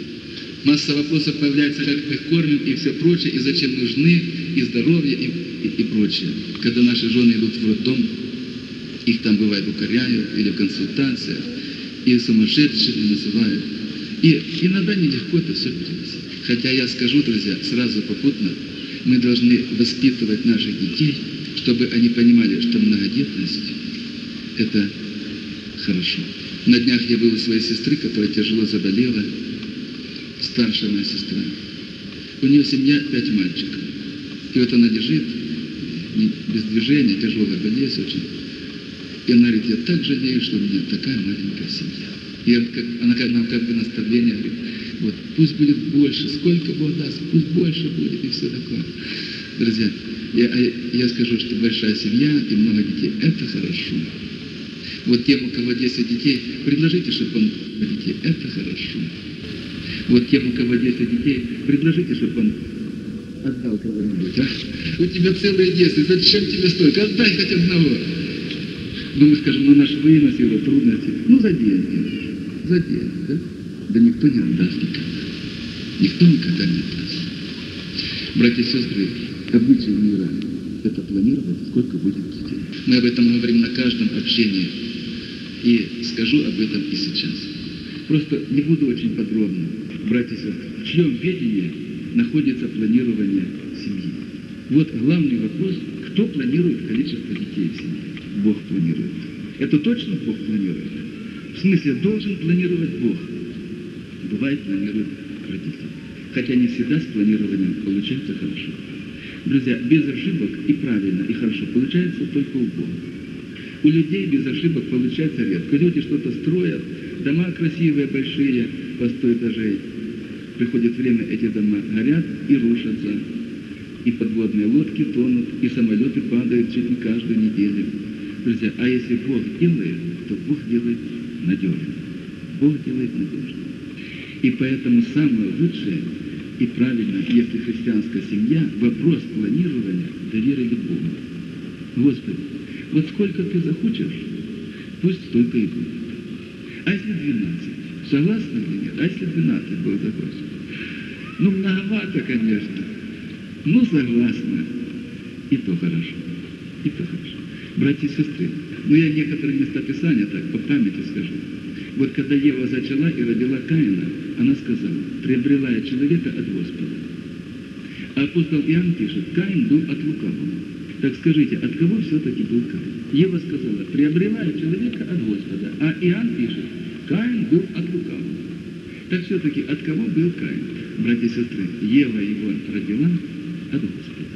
Масса вопросов появляется, как мы их кормим и все прочее, и зачем нужны, и здоровье, и прочее. Когда наши жены идут в роддом, их там бывает укоряют или в консультациях, и сумасшедшими называют. И иногда нелегко это все переносить. Хотя я скажу, друзья, сразу попутно, мы должны воспитывать наших детей, чтобы они понимали, что многодетность – это хорошо. На днях я был у своей сестры, которая тяжело заболела, старшая моя сестра. У нее семья 5 мальчиков. И вот она лежит, без движения, тяжелая болезнь очень. И она говорит, я так жалею, что у меня такая маленькая семья. И она нам как бы наставление говорит, вот пусть будет больше, сколько Бог даст, пусть больше будет и все такое. Друзья, я скажу, что большая семья и много детей – это хорошо. Вот тем, у кого 10 детей, предложите, чтобы он детей – это хорошо. Вот тем, у кого 10 детей, предложите, чтобы он отдал кого-нибудь. А? У тебя целые 10, зачем тебе столько? Отдай хоть одного. Ну, мы скажем, ну, наш выносила трудности. Ну, за деньги. За деньги, да? Да никто не отдаст никогда. Никто никогда не отдаст. Братья и сестры, обычаи мира – это планировать, сколько будет детей. Мы об этом говорим на каждом общении. И скажу об этом и сейчас. Просто не буду очень подробно. Братья и сестры, в чьем ведении находится планирование семьи? Вот главный вопрос – кто планирует количество детей в семье? Бог планирует. Это точно Бог планирует? В смысле, должен планировать Бог. Бывает, планирует родители. Хотя не всегда с планированием получается хорошо. Друзья, без ошибок и правильно, и хорошо получается только у Бога. У людей без ошибок получается редко. Люди что-то строят, дома красивые, большие, по 100 этажей. Приходит время, эти дома горят и рушатся. И подводные лодки тонут, и самолеты падают чуть не каждую неделю. Друзья, а если Бог делает, то Бог делает надежно. Бог делает надежно. И поэтому самое лучшее и правильное, если христианская семья, вопрос планирования доверили Богу. Господи, вот сколько ты захочешь, пусть столько и будет. А если 12? Согласны или нет? А если 12 Бог захочет? Ну, многовато, конечно. Ну, согласна. И то хорошо. И то хорошо. Братья и сестры, ну я некоторые места Писания так по памяти скажу. Вот когда Ева зачала и родила Каина, она сказала, приобрела я человека от Господа. А апостол Иоанн пишет, Каин был от лукавого. Так скажите, от кого все-таки был Каин? Ева сказала, приобрела я человека от Господа. А Иоанн пишет, Каин был от лукавого. Так все-таки от кого был Каин? Братья и сестры, Ева его родила от Господа.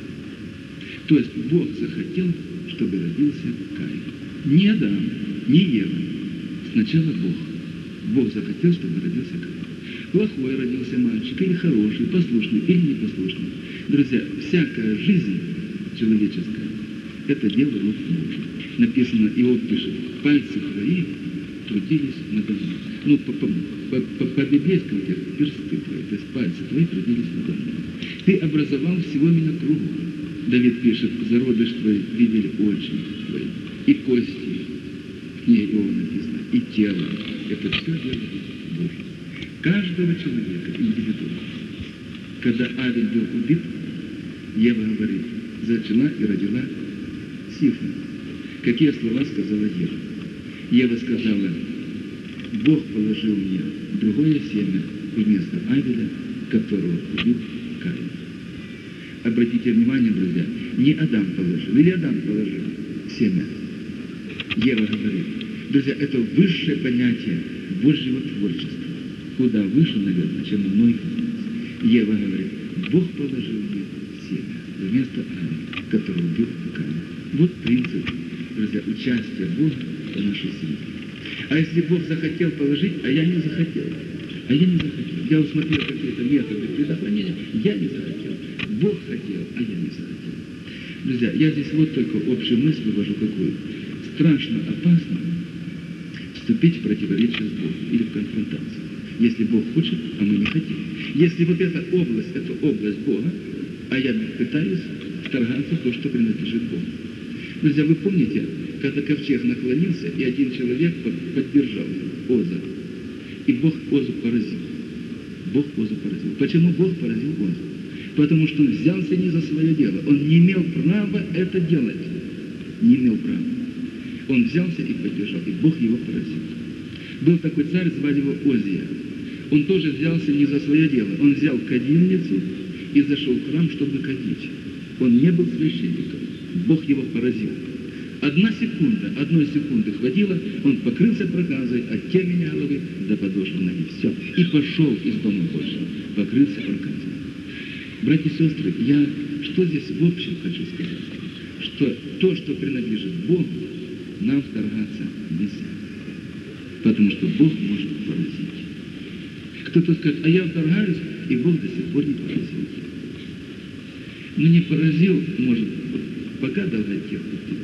То есть Бог захотел, чтобы родился Каин. Не Адам, не Ева. Сначала Бог. Бог захотел, чтобы родился Каин. Плохой родился мальчик, или хороший, послушный, или непослушный. Друзья, всякая жизнь человеческая – это дело рук Божьих. Написано, Иов пишет, пальцы твои трудились надо мной. Ну, по-библейскому персты твои, то есть пальцы твои трудились надо мной. Ты образовал всего меня кругом. Давид пишет, зародыш твой видели очи твои, и кости, в книге Иова написано, и тело. Это все дело Божье. Каждого человека индивидуально. Когда Авель был убит, Ева говорит, зачала и родила Сифа. Какие слова сказала Ева? Ева сказала, Бог положил мне другое семя вместо Авеля, которого убил Каин. Обратите внимание, друзья, не Адам положил, или Адам положил семя. Ева говорит, друзья, это высшее понятие Божьего творчества. Куда выше, наверное, чем у многих из нас. Ева говорит, Бог положил мне семя вместо Авеля, который убил Каина. Вот принцип, друзья, участия Бога в нашей семье. А если Бог захотел положить, а я не захотел, я усмотрел какие-то методы предохранения, я не захотел. Бог хотел, а я не захотел. Друзья, я здесь вот только общую мысль вывожу какую. Страшно опасно вступить в противоречие с Богом или в конфронтацию. Если Бог хочет, а мы не хотим. Если вот эта область Бога, а я пытаюсь вторгаться в то, что принадлежит Богу. Друзья, вы помните, когда ковчег наклонился, и один человек поддержал Оза, и Бог Озу поразил. Почему Бог поразил Озу? Потому что он взялся не за свое дело. Он не имел права это делать. Не имел права. Он взялся и поддержал, и Бог его поразил. Был такой царь, звали его Озия. Он тоже взялся не за свое дело. Он взял кадильницу и зашел в храм, чтобы кадить. Он не был священником. Бог его поразил. Одной секунды хватило, он покрылся проказой от темени головы до подошвы ноги. Все. И пошел из дома Божьего. Покрылся проказой. Братья и сестры, я что здесь в общем хочу сказать? Что то, что принадлежит Богу, нам вторгаться нельзя. Потому что Бог может поразить. Кто-то скажет, а я вторгаюсь, и Бог до сих пор не поразил. Но не поразил, может, пока долготерпит.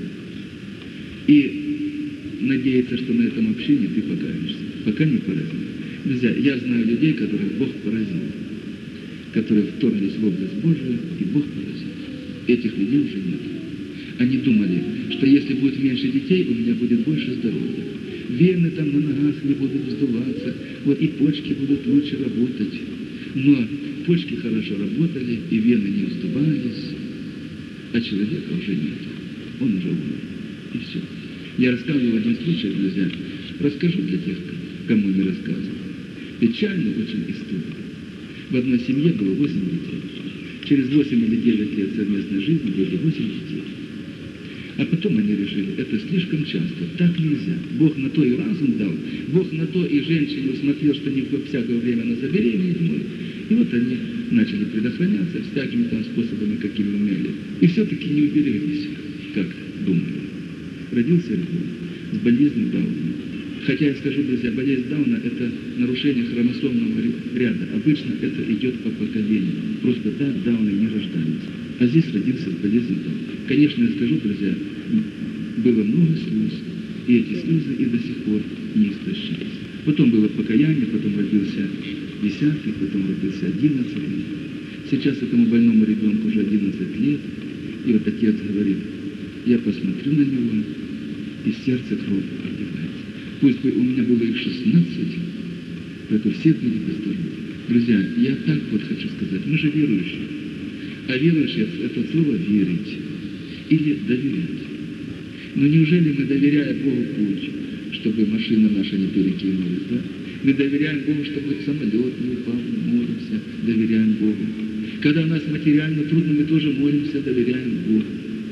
И надеяться, что на этом общении ты покаешься. Пока не поразил. Друзья, я знаю людей, которых Бог поразил. Которые вторглись в область Божию, и Бог поразил. Этих людей уже нет. Они думали, что если будет меньше детей, у меня будет больше здоровья. Вены там на ногах не будут вздуваться, вот и почки будут лучше работать. Но почки хорошо работали, и вены не вздувались, а человека уже нет. Он уже умер. И все. Я рассказывал один случай, друзья. Расскажу для тех, кому не рассказывал. Печально очень история. В одной семье было 8 детей. Через 8 или 9 лет совместной жизни были 8 детей. А потом они решили, это слишком часто, так нельзя. Бог на то и разум дал, Бог на то и женщине усмотрел, что не во всякое время она забеременеть может. И вот они начали предохраняться всякими там способами, какими умели. И все-таки не убереглись, как думали. Родился ребенок с болезнью Дауна. Хотя я скажу, друзья, болезнь Дауна – это нарушение хромосомного ряда. Обычно это идет по поколению. Просто так Дауны не рождаются. А здесь родился с болезнью Дауна. Конечно, я скажу, друзья, было много слез, и эти слезы и до сих пор не истощились. Потом было покаяние, потом родился 10-й, потом родился 11-й. Сейчас этому больному ребенку уже 11 лет, и вот отец говорит, я посмотрю на него, и сердце кровь одевается. Пусть бы у меня было их 16, только все были бы здоровы. Друзья, я так вот хочу сказать, мы же верующие. А верующие – это слово «верить» или «доверять». Но неужели мы, доверяя Богу путь, чтобы машина наша не перекинулась, да? Мы доверяем Богу, чтобы самолет не упал, мы молимся, доверяем Богу. Когда у нас материально трудно, мы тоже молимся, доверяем Богу.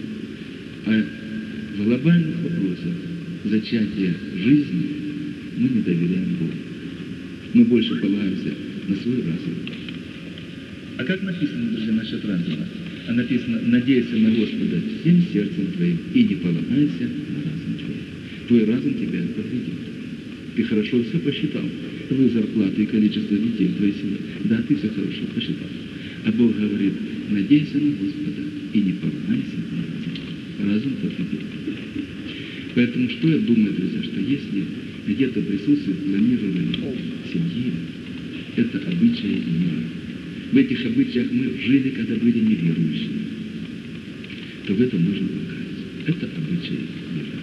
А в глобальных вопросах зачатия жизни мы не доверяем Богу. Мы больше полагаемся на свой разум. А как написано, друзья, насчет разума? А написано, надейся на Господа всем сердцем твоим и не полагайся на разум твой. Твой разум тебя подведет. Ты хорошо все посчитал. Твою зарплату и количество детей в твоей семье. Да, ты все хорошо посчитал. А Бог говорит, надейся на Господа и не полагайся на разум. Разум подведет. Поэтому что я думаю, друзья, что если где-то присутствует планирование семьи, это обычаи мира. В этих обычаях мы жили, когда были неверующими, то в этом нужно покаяться. Это обычаи мира.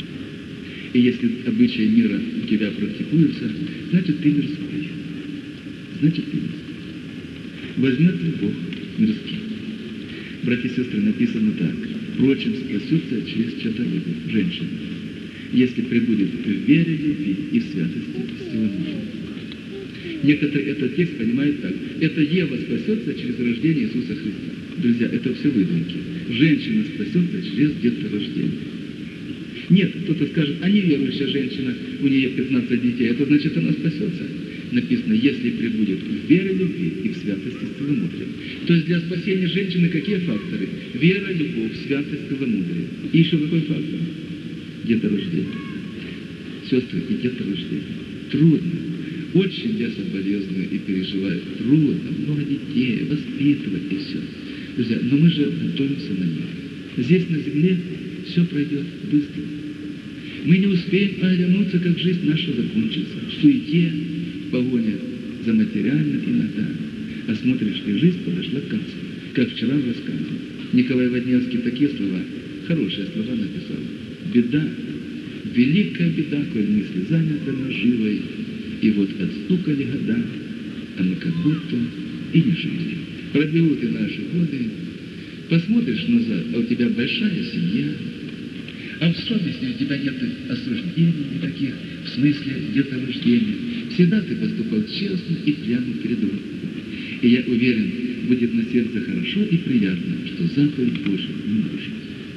И если обычаи мира у тебя практикуются, значит ты мирской. Значит ты мирской. Возьмет ли Бог мирских? Братья и сестры, написано так. Впрочем, спасется через чадолюбие, женщина, если пребудет в вере, любви и в святости силы мужа. Некоторые этот текст понимают так. Это Ева спасется через рождение Иисуса Христа. Друзья, это все выдумки. Женщина спасется через деторождение. Нет, кто-то скажет, а неверующая женщина, у нее 15 детей, это значит, она спасется. Написано, если пребудет в вере, любви и в святости целомудрия. То есть для спасения женщины какие факторы? Вера, любовь, святость, целомудрие. И еще какой фактор? Деторождение. Сестры, и деторождение. Трудно. Очень я соболезную и переживаю. Трудно. Много детей, воспитывать и все. Друзья, но мы же готовимся на небо. Здесь на земле все пройдет быстро. Мы не успеем оглянуться, как жизнь наша закончится. В суете, в погоне за материальным иногда. А смотришь, и жизнь подошла к концу. Как вчера в рассказе. Николай Водневский такие слова, хорошие слова написал. Беда, великая беда, коль мысли заняты наживой, и вот отстукали года, а мы как будто и не жили. Пробегут и наши годы, посмотришь назад, а у тебя большая семья, а в совести у тебя нет осуждений никаких, в смысле деторождения. Всегда ты поступал честно и прямо перед Богом. И я уверен, будет на сердце хорошо и приятно, что заповедь больше не нарушит.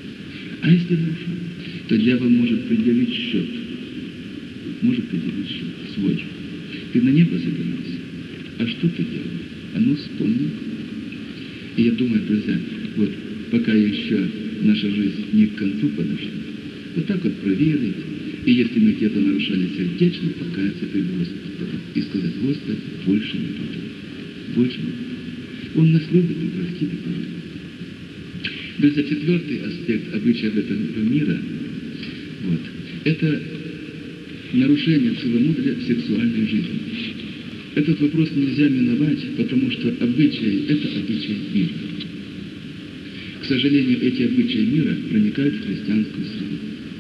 А если нарушит, то дьявол может предъявить счет. Может предъявить счет свой. Ты на небо забирался. А что ты делал? А ну вспомни. И я думаю, друзья, вот пока еще наша жизнь не к концу подошла, вот так вот проверить. И если мы где-то нарушали, сердечно покаяться перед Господом и сказать, Господи, больше не буду. Больше не буду. Он нас любит и простит и помилует. Друзья, четвертый аспект обычаев этого мира, вот, это нарушение целомудрия в сексуальной жизни. Этот вопрос нельзя миновать, потому что обычаи – это обычаи мира. К сожалению, эти обычаи мира проникают в христианскую среду.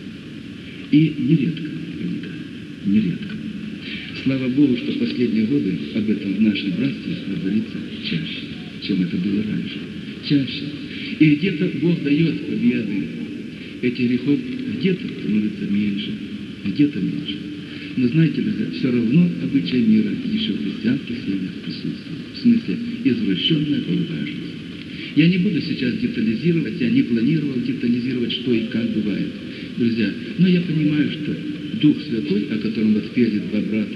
И нередко проникают. Нередко. Слава Богу, что в последние годы об этом в нашем братстве говорится чаще, чем это было раньше. Чаще. И где-то Бог дает победы. Этих грехов где-то становится меньше, где-то меньше. Но знаете, друзья, все равно обычаи мира еще в христианских семьях присутствуют. В смысле, извращенная полубожность. Я не буду сейчас детализировать, я не планировал детализировать, что и как бывает. Друзья, но я понимаю, что Дух Святой, о котором вот пели два брата,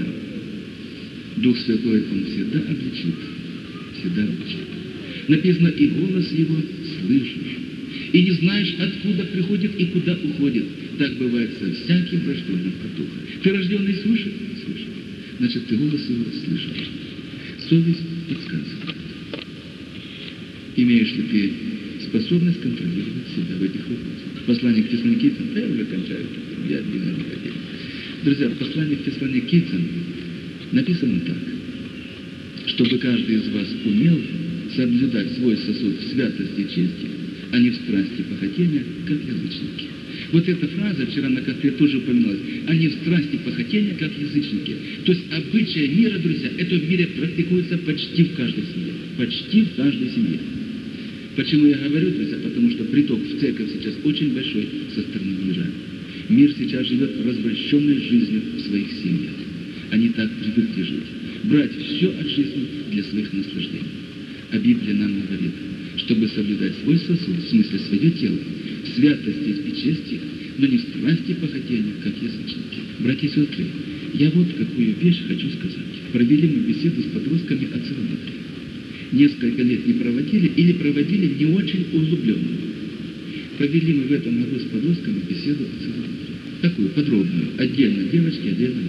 Дух Святой, Он всегда обличит. Всегда обличит. Написано, и голос Его слышишь. И не знаешь, откуда приходит и куда уходит. Так бывает со всяким рожденным от Духа. Ты рожденный слышишь? Слышишь. Значит, ты голос Его слышишь. Совесть подсказывает. Имеешь ли ты способность контролировать себя в этих вопросах? Послание к Фессалоникийцам, я уже кончаю, я длинно не хотел. Друзья, в послании к Фессалоникийцам написано так, чтобы каждый из вас умел соблюдать свой сосуд в святости и чести, а не в страсти и похотения, как язычники. Вот эта фраза вчера на костре тоже упоминалась. Они в страсти и похотения, как язычники. То есть обычаи мира, друзья, это в мире практикуется почти в каждой семье. Почти в каждой семье. Почему я говорю, друзья? Потому что приток в церковь сейчас очень большой со стороны мира. Мир сейчас живет развращенной жизнью в своих семьях. Они так привыкли жить. Брать все от жизни для своих наслаждений. А Библия нам говорит, чтобы соблюдать свой сосуд, в смысле свое тело, в святости и чести, но не в страсти и похотения, как язычники. Братья и сестры, я вот какую вещь хочу сказать. Провели мы беседу с подростками о целомудрии. Несколько лет не проводили или проводили не очень углубленно. Провели мы в этом году с подростками беседу о целомудрии. Такую подробную. Отдельно девочки, отдельно мальчики.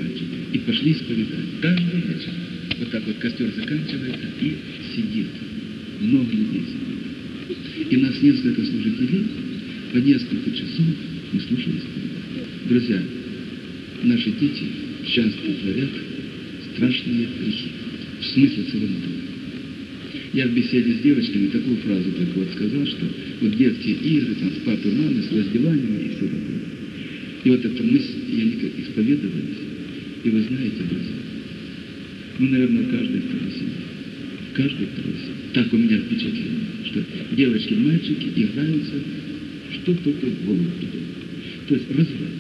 и пошли исповедать. Каждый вечер. Вот так вот костер заканчивается и сидит. Много людей сидит. И нас несколько служителей по несколько часов мы слушали исповедь. Друзья, наши дети часто творят страшные грехи. В смысле целомудрия. Я в беседе с девочками такую фразу только вот сказал, что вот детские игры там с папой, мамой, с раздеванием и все такое. И вот эта мысль, и они как исповедовались. И вы знаете, друзья, ну, наверное, в каждой второй семье. В каждой второй семье. Так у меня впечатление, что девочки, мальчики играются, что только в голову придет. То есть разврат.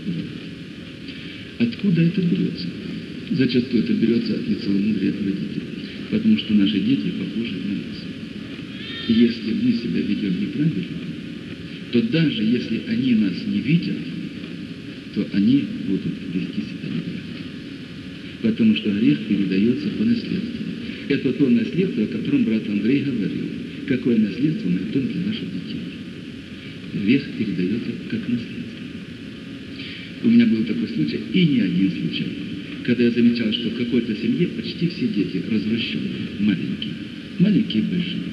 Откуда это берется? Зачастую это берется от нецеломудрия родителей. Потому что наши дети похожи на нас. И если мы себя ведем неправильно, то даже если они нас не видят, то они будут вести себя неправильно. Потому что грех передается по наследству. Это то наследство, о котором брат Андрей говорил. Какое наследство мы готовим для наших детей. Грех передается как наследство. У меня был такой случай, и не один случай, когда я замечал, что в какой-то семье почти все дети развращенные, маленькие. Маленькие и большие.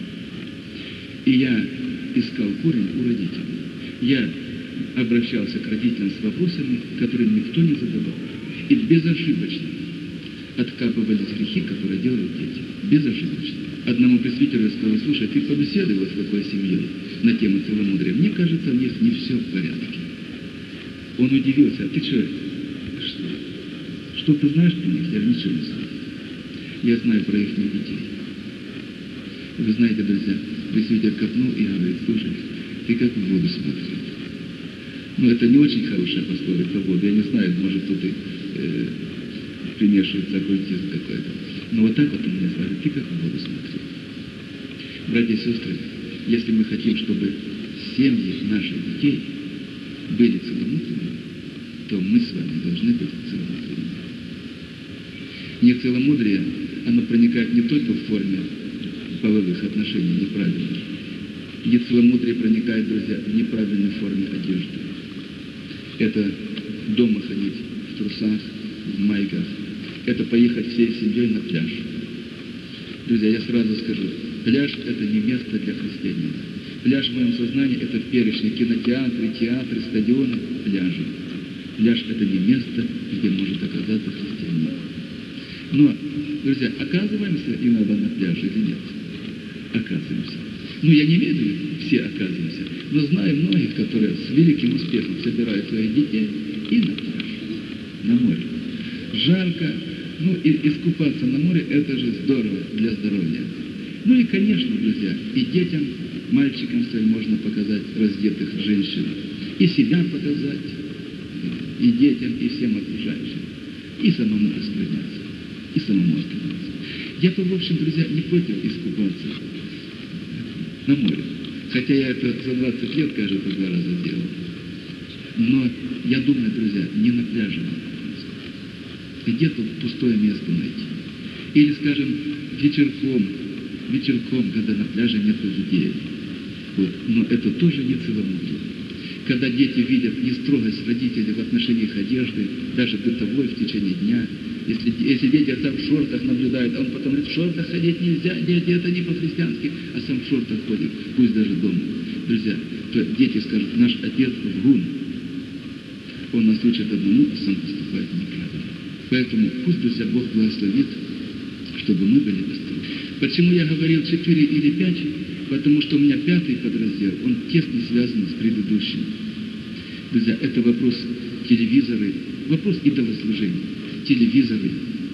И я искал корень у родителей. Я обращался к родителям с вопросами, которые никто не задавал. И безошибочно откапывались грехи, которые делают дети. Безошибочно. Одному пресвитеру я сказал: слушай, ты побеседовал с такой семьей на тему целомудрия. Мне кажется, у них не все в порядке. Он удивился: а ты что? Что ты знаешь про них? Я ничего не знаю. Я знаю про их детей. Вы знаете, друзья, пресвитер копнул и говорит: слушай, ты как в воду смотрел. Ну, это не очень хорошая пословица вода. Я не знаю, может, тут и примешивается оккультизм какой-то. Но вот так вот он мне сказал: ты как в воду смотрел. Братья и сестры, если мы хотим, чтобы семьи наших детей были целомудренными, то мы с вами должны быть целомудренными. Нецеломудрие, оно проникает не только в форме половых отношений неправильных. Нецеломудрие проникает, друзья, в неправильной форме одежды. Это дома ходить в трусах, в майках. Это поехать всей семьей на пляж. Друзья, я сразу скажу, пляж – это не место для христианина. Пляж в моем сознании – это в перечне кинотеатры, театры, стадионы, пляжи. Пляж – это не место, где может оказаться христианин. Но, друзья, оказываемся иногда на пляже или нет? Оказываемся. Ну, я не имею в виду, все оказываемся, но знаю многих, которые с великим успехом собирают своих детей и на пляж, на море. Жарко, ну и искупаться на море – это же здорово для здоровья. Ну и, конечно, друзья, и детям, мальчикам своим можно показать раздетых женщин, и себя показать, и детям, и всем окружающим, и самому оскверняться, и самому оскверняться. Я-то, в общем, друзья, не против искупаться на море. Хотя я это за 20 лет, кажется, 2 раза делал. Но я думаю, друзья, не на пляже надо купаться. Где-то пустое место найти. Или, скажем, вечерком, когда на пляже нет людей. Вот. Но это тоже не целомудрие. Когда дети видят нестрогость родителей в отношении их одежды, даже бытовой в течение дня, если дети сам в шортах наблюдают, а он потом говорит: в шортах ходить нельзя, дети, это не по-христиански, а сам в шортах ходит, пусть даже дома. Друзья, то дети скажут: наш отец врун. Он нас учит одному, а сам поступает неправильно. Поэтому пусть, друзья, Бог благословит, чтобы мы были осторожны. Почему я говорил 4 или 5? Потому что у меня 5-й подраздел, он тесно связан с предыдущим. Друзья, это вопрос телевизоры, вопрос идолослужения. Телевизоры,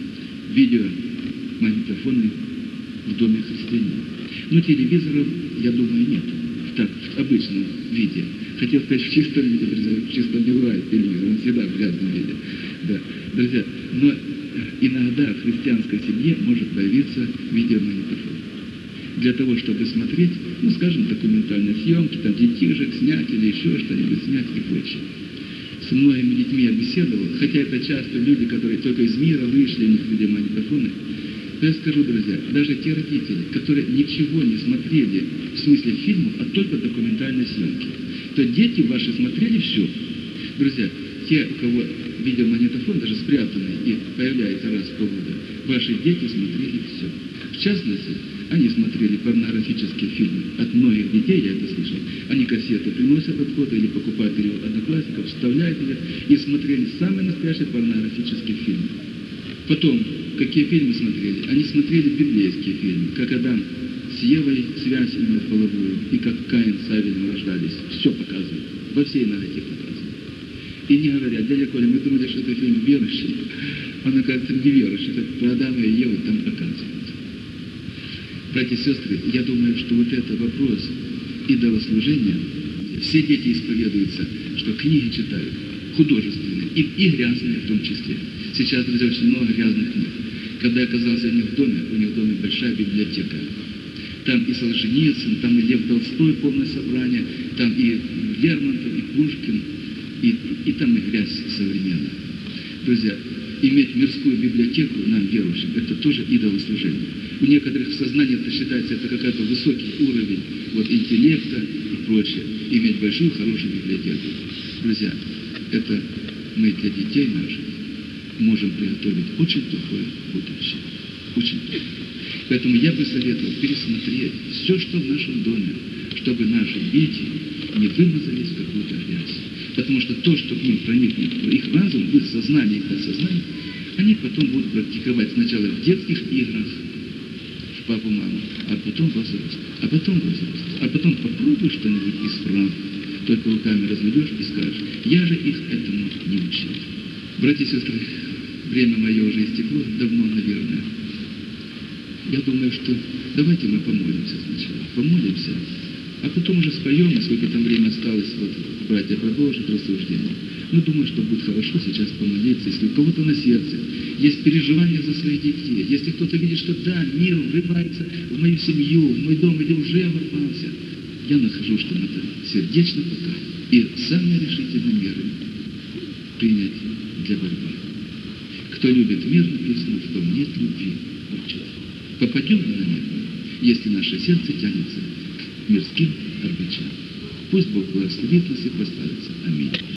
видеомагнитофоны в доме христианина. Но телевизоров, я думаю, нет. Так, в обычном виде. Хотел сказать, в чистом виде, друзья, в чистом не бывает телевизор, он всегда в грязном виде. Да. Друзья, но иногда в христианской семье может появиться видеомагнитофон. Для того, чтобы смотреть, ну, скажем, документальные съемки, там детишек снять или еще что-нибудь снять и прочее. С многими детьми я беседовал, хотя это часто люди, которые только из мира вышли, у них видеомагнитофоны. То я скажу, друзья, даже те родители, которые ничего не смотрели в смысле фильмов, а только документальные съемки, то дети ваши смотрели все. Друзья, те, у кого видеомагнитофон, даже спрятанный, и появляется раз в полгода. Ваши дети смотрели все. В частности, они смотрели порнографические фильмы. От многих детей, я это слышал, они кассету приносят откуда или покупают ее у одноклассников, вставляют ее и смотрели самые настоящие порнографические фильмы. Потом, какие фильмы смотрели? Они смотрели библейские фильмы, как Адам с Евой связь имел половую, и как Каин с Авелем рождались. Все показывают, во всей ноготе показывают. И не говорят: дядя Коля, мы думали, что это фильм верующий. Он, оказывается, не верующий, как про Адама и Еву там показывают. Братья и сестры, я думаю, что вот это вопрос идолослужения, все дети исповедуются, что книги читают, художественные, и грязные в том числе. Сейчас, друзья, очень много грязных книг. Когда я оказался у них в доме большая библиотека. Там и Солженицын, там и Лев Толстой, полное собрание, там и Лермонтов, и Пушкин, и там и грязь современная. Друзья, иметь мирскую библиотеку нам, верующим, это тоже идолослужение. У некоторых в сознании это считается, это какой-то высокий уровень интеллекта и прочее. Иметь большую, хорошую библиотеку. Друзья, это мы для детей наших можем приготовить очень плохое будущее. Очень плохое. Поэтому я бы советовал пересмотреть все, что в нашем доме, чтобы наши дети не вымазались в какую-то грязь. Потому что то, что к ним проникнет в их разум, в их сознание, их подсознание, они потом будут практиковать сначала в детских играх, в папу-маму, а потом возраст, а потом попробуй что-нибудь исправить, только руками разведешь и скажешь: я же их этому не учил. Братья и сестры, время мое уже истекло, давно, наверное. Я думаю, что давайте мы помолимся сначала. Помолимся, а потом уже споем, и сколько там времени осталось, братья продолжат рассуждение. Но думаю, что будет хорошо сейчас помолиться, если у кого-то на сердце есть переживания за своих детей, если кто-то видит, что да, мир врывается в мою семью, в мой дом, или уже ворвался, я нахожу, что надо сердечно покаяться и самые решительные меры принять для борьбы. Кто любит мир, написано, в том нет любви к человеку. Попадем мы на небо, если наше сердце тянется к мирским обычаям. Пусть Бог благословит нас и прославится. Аминь.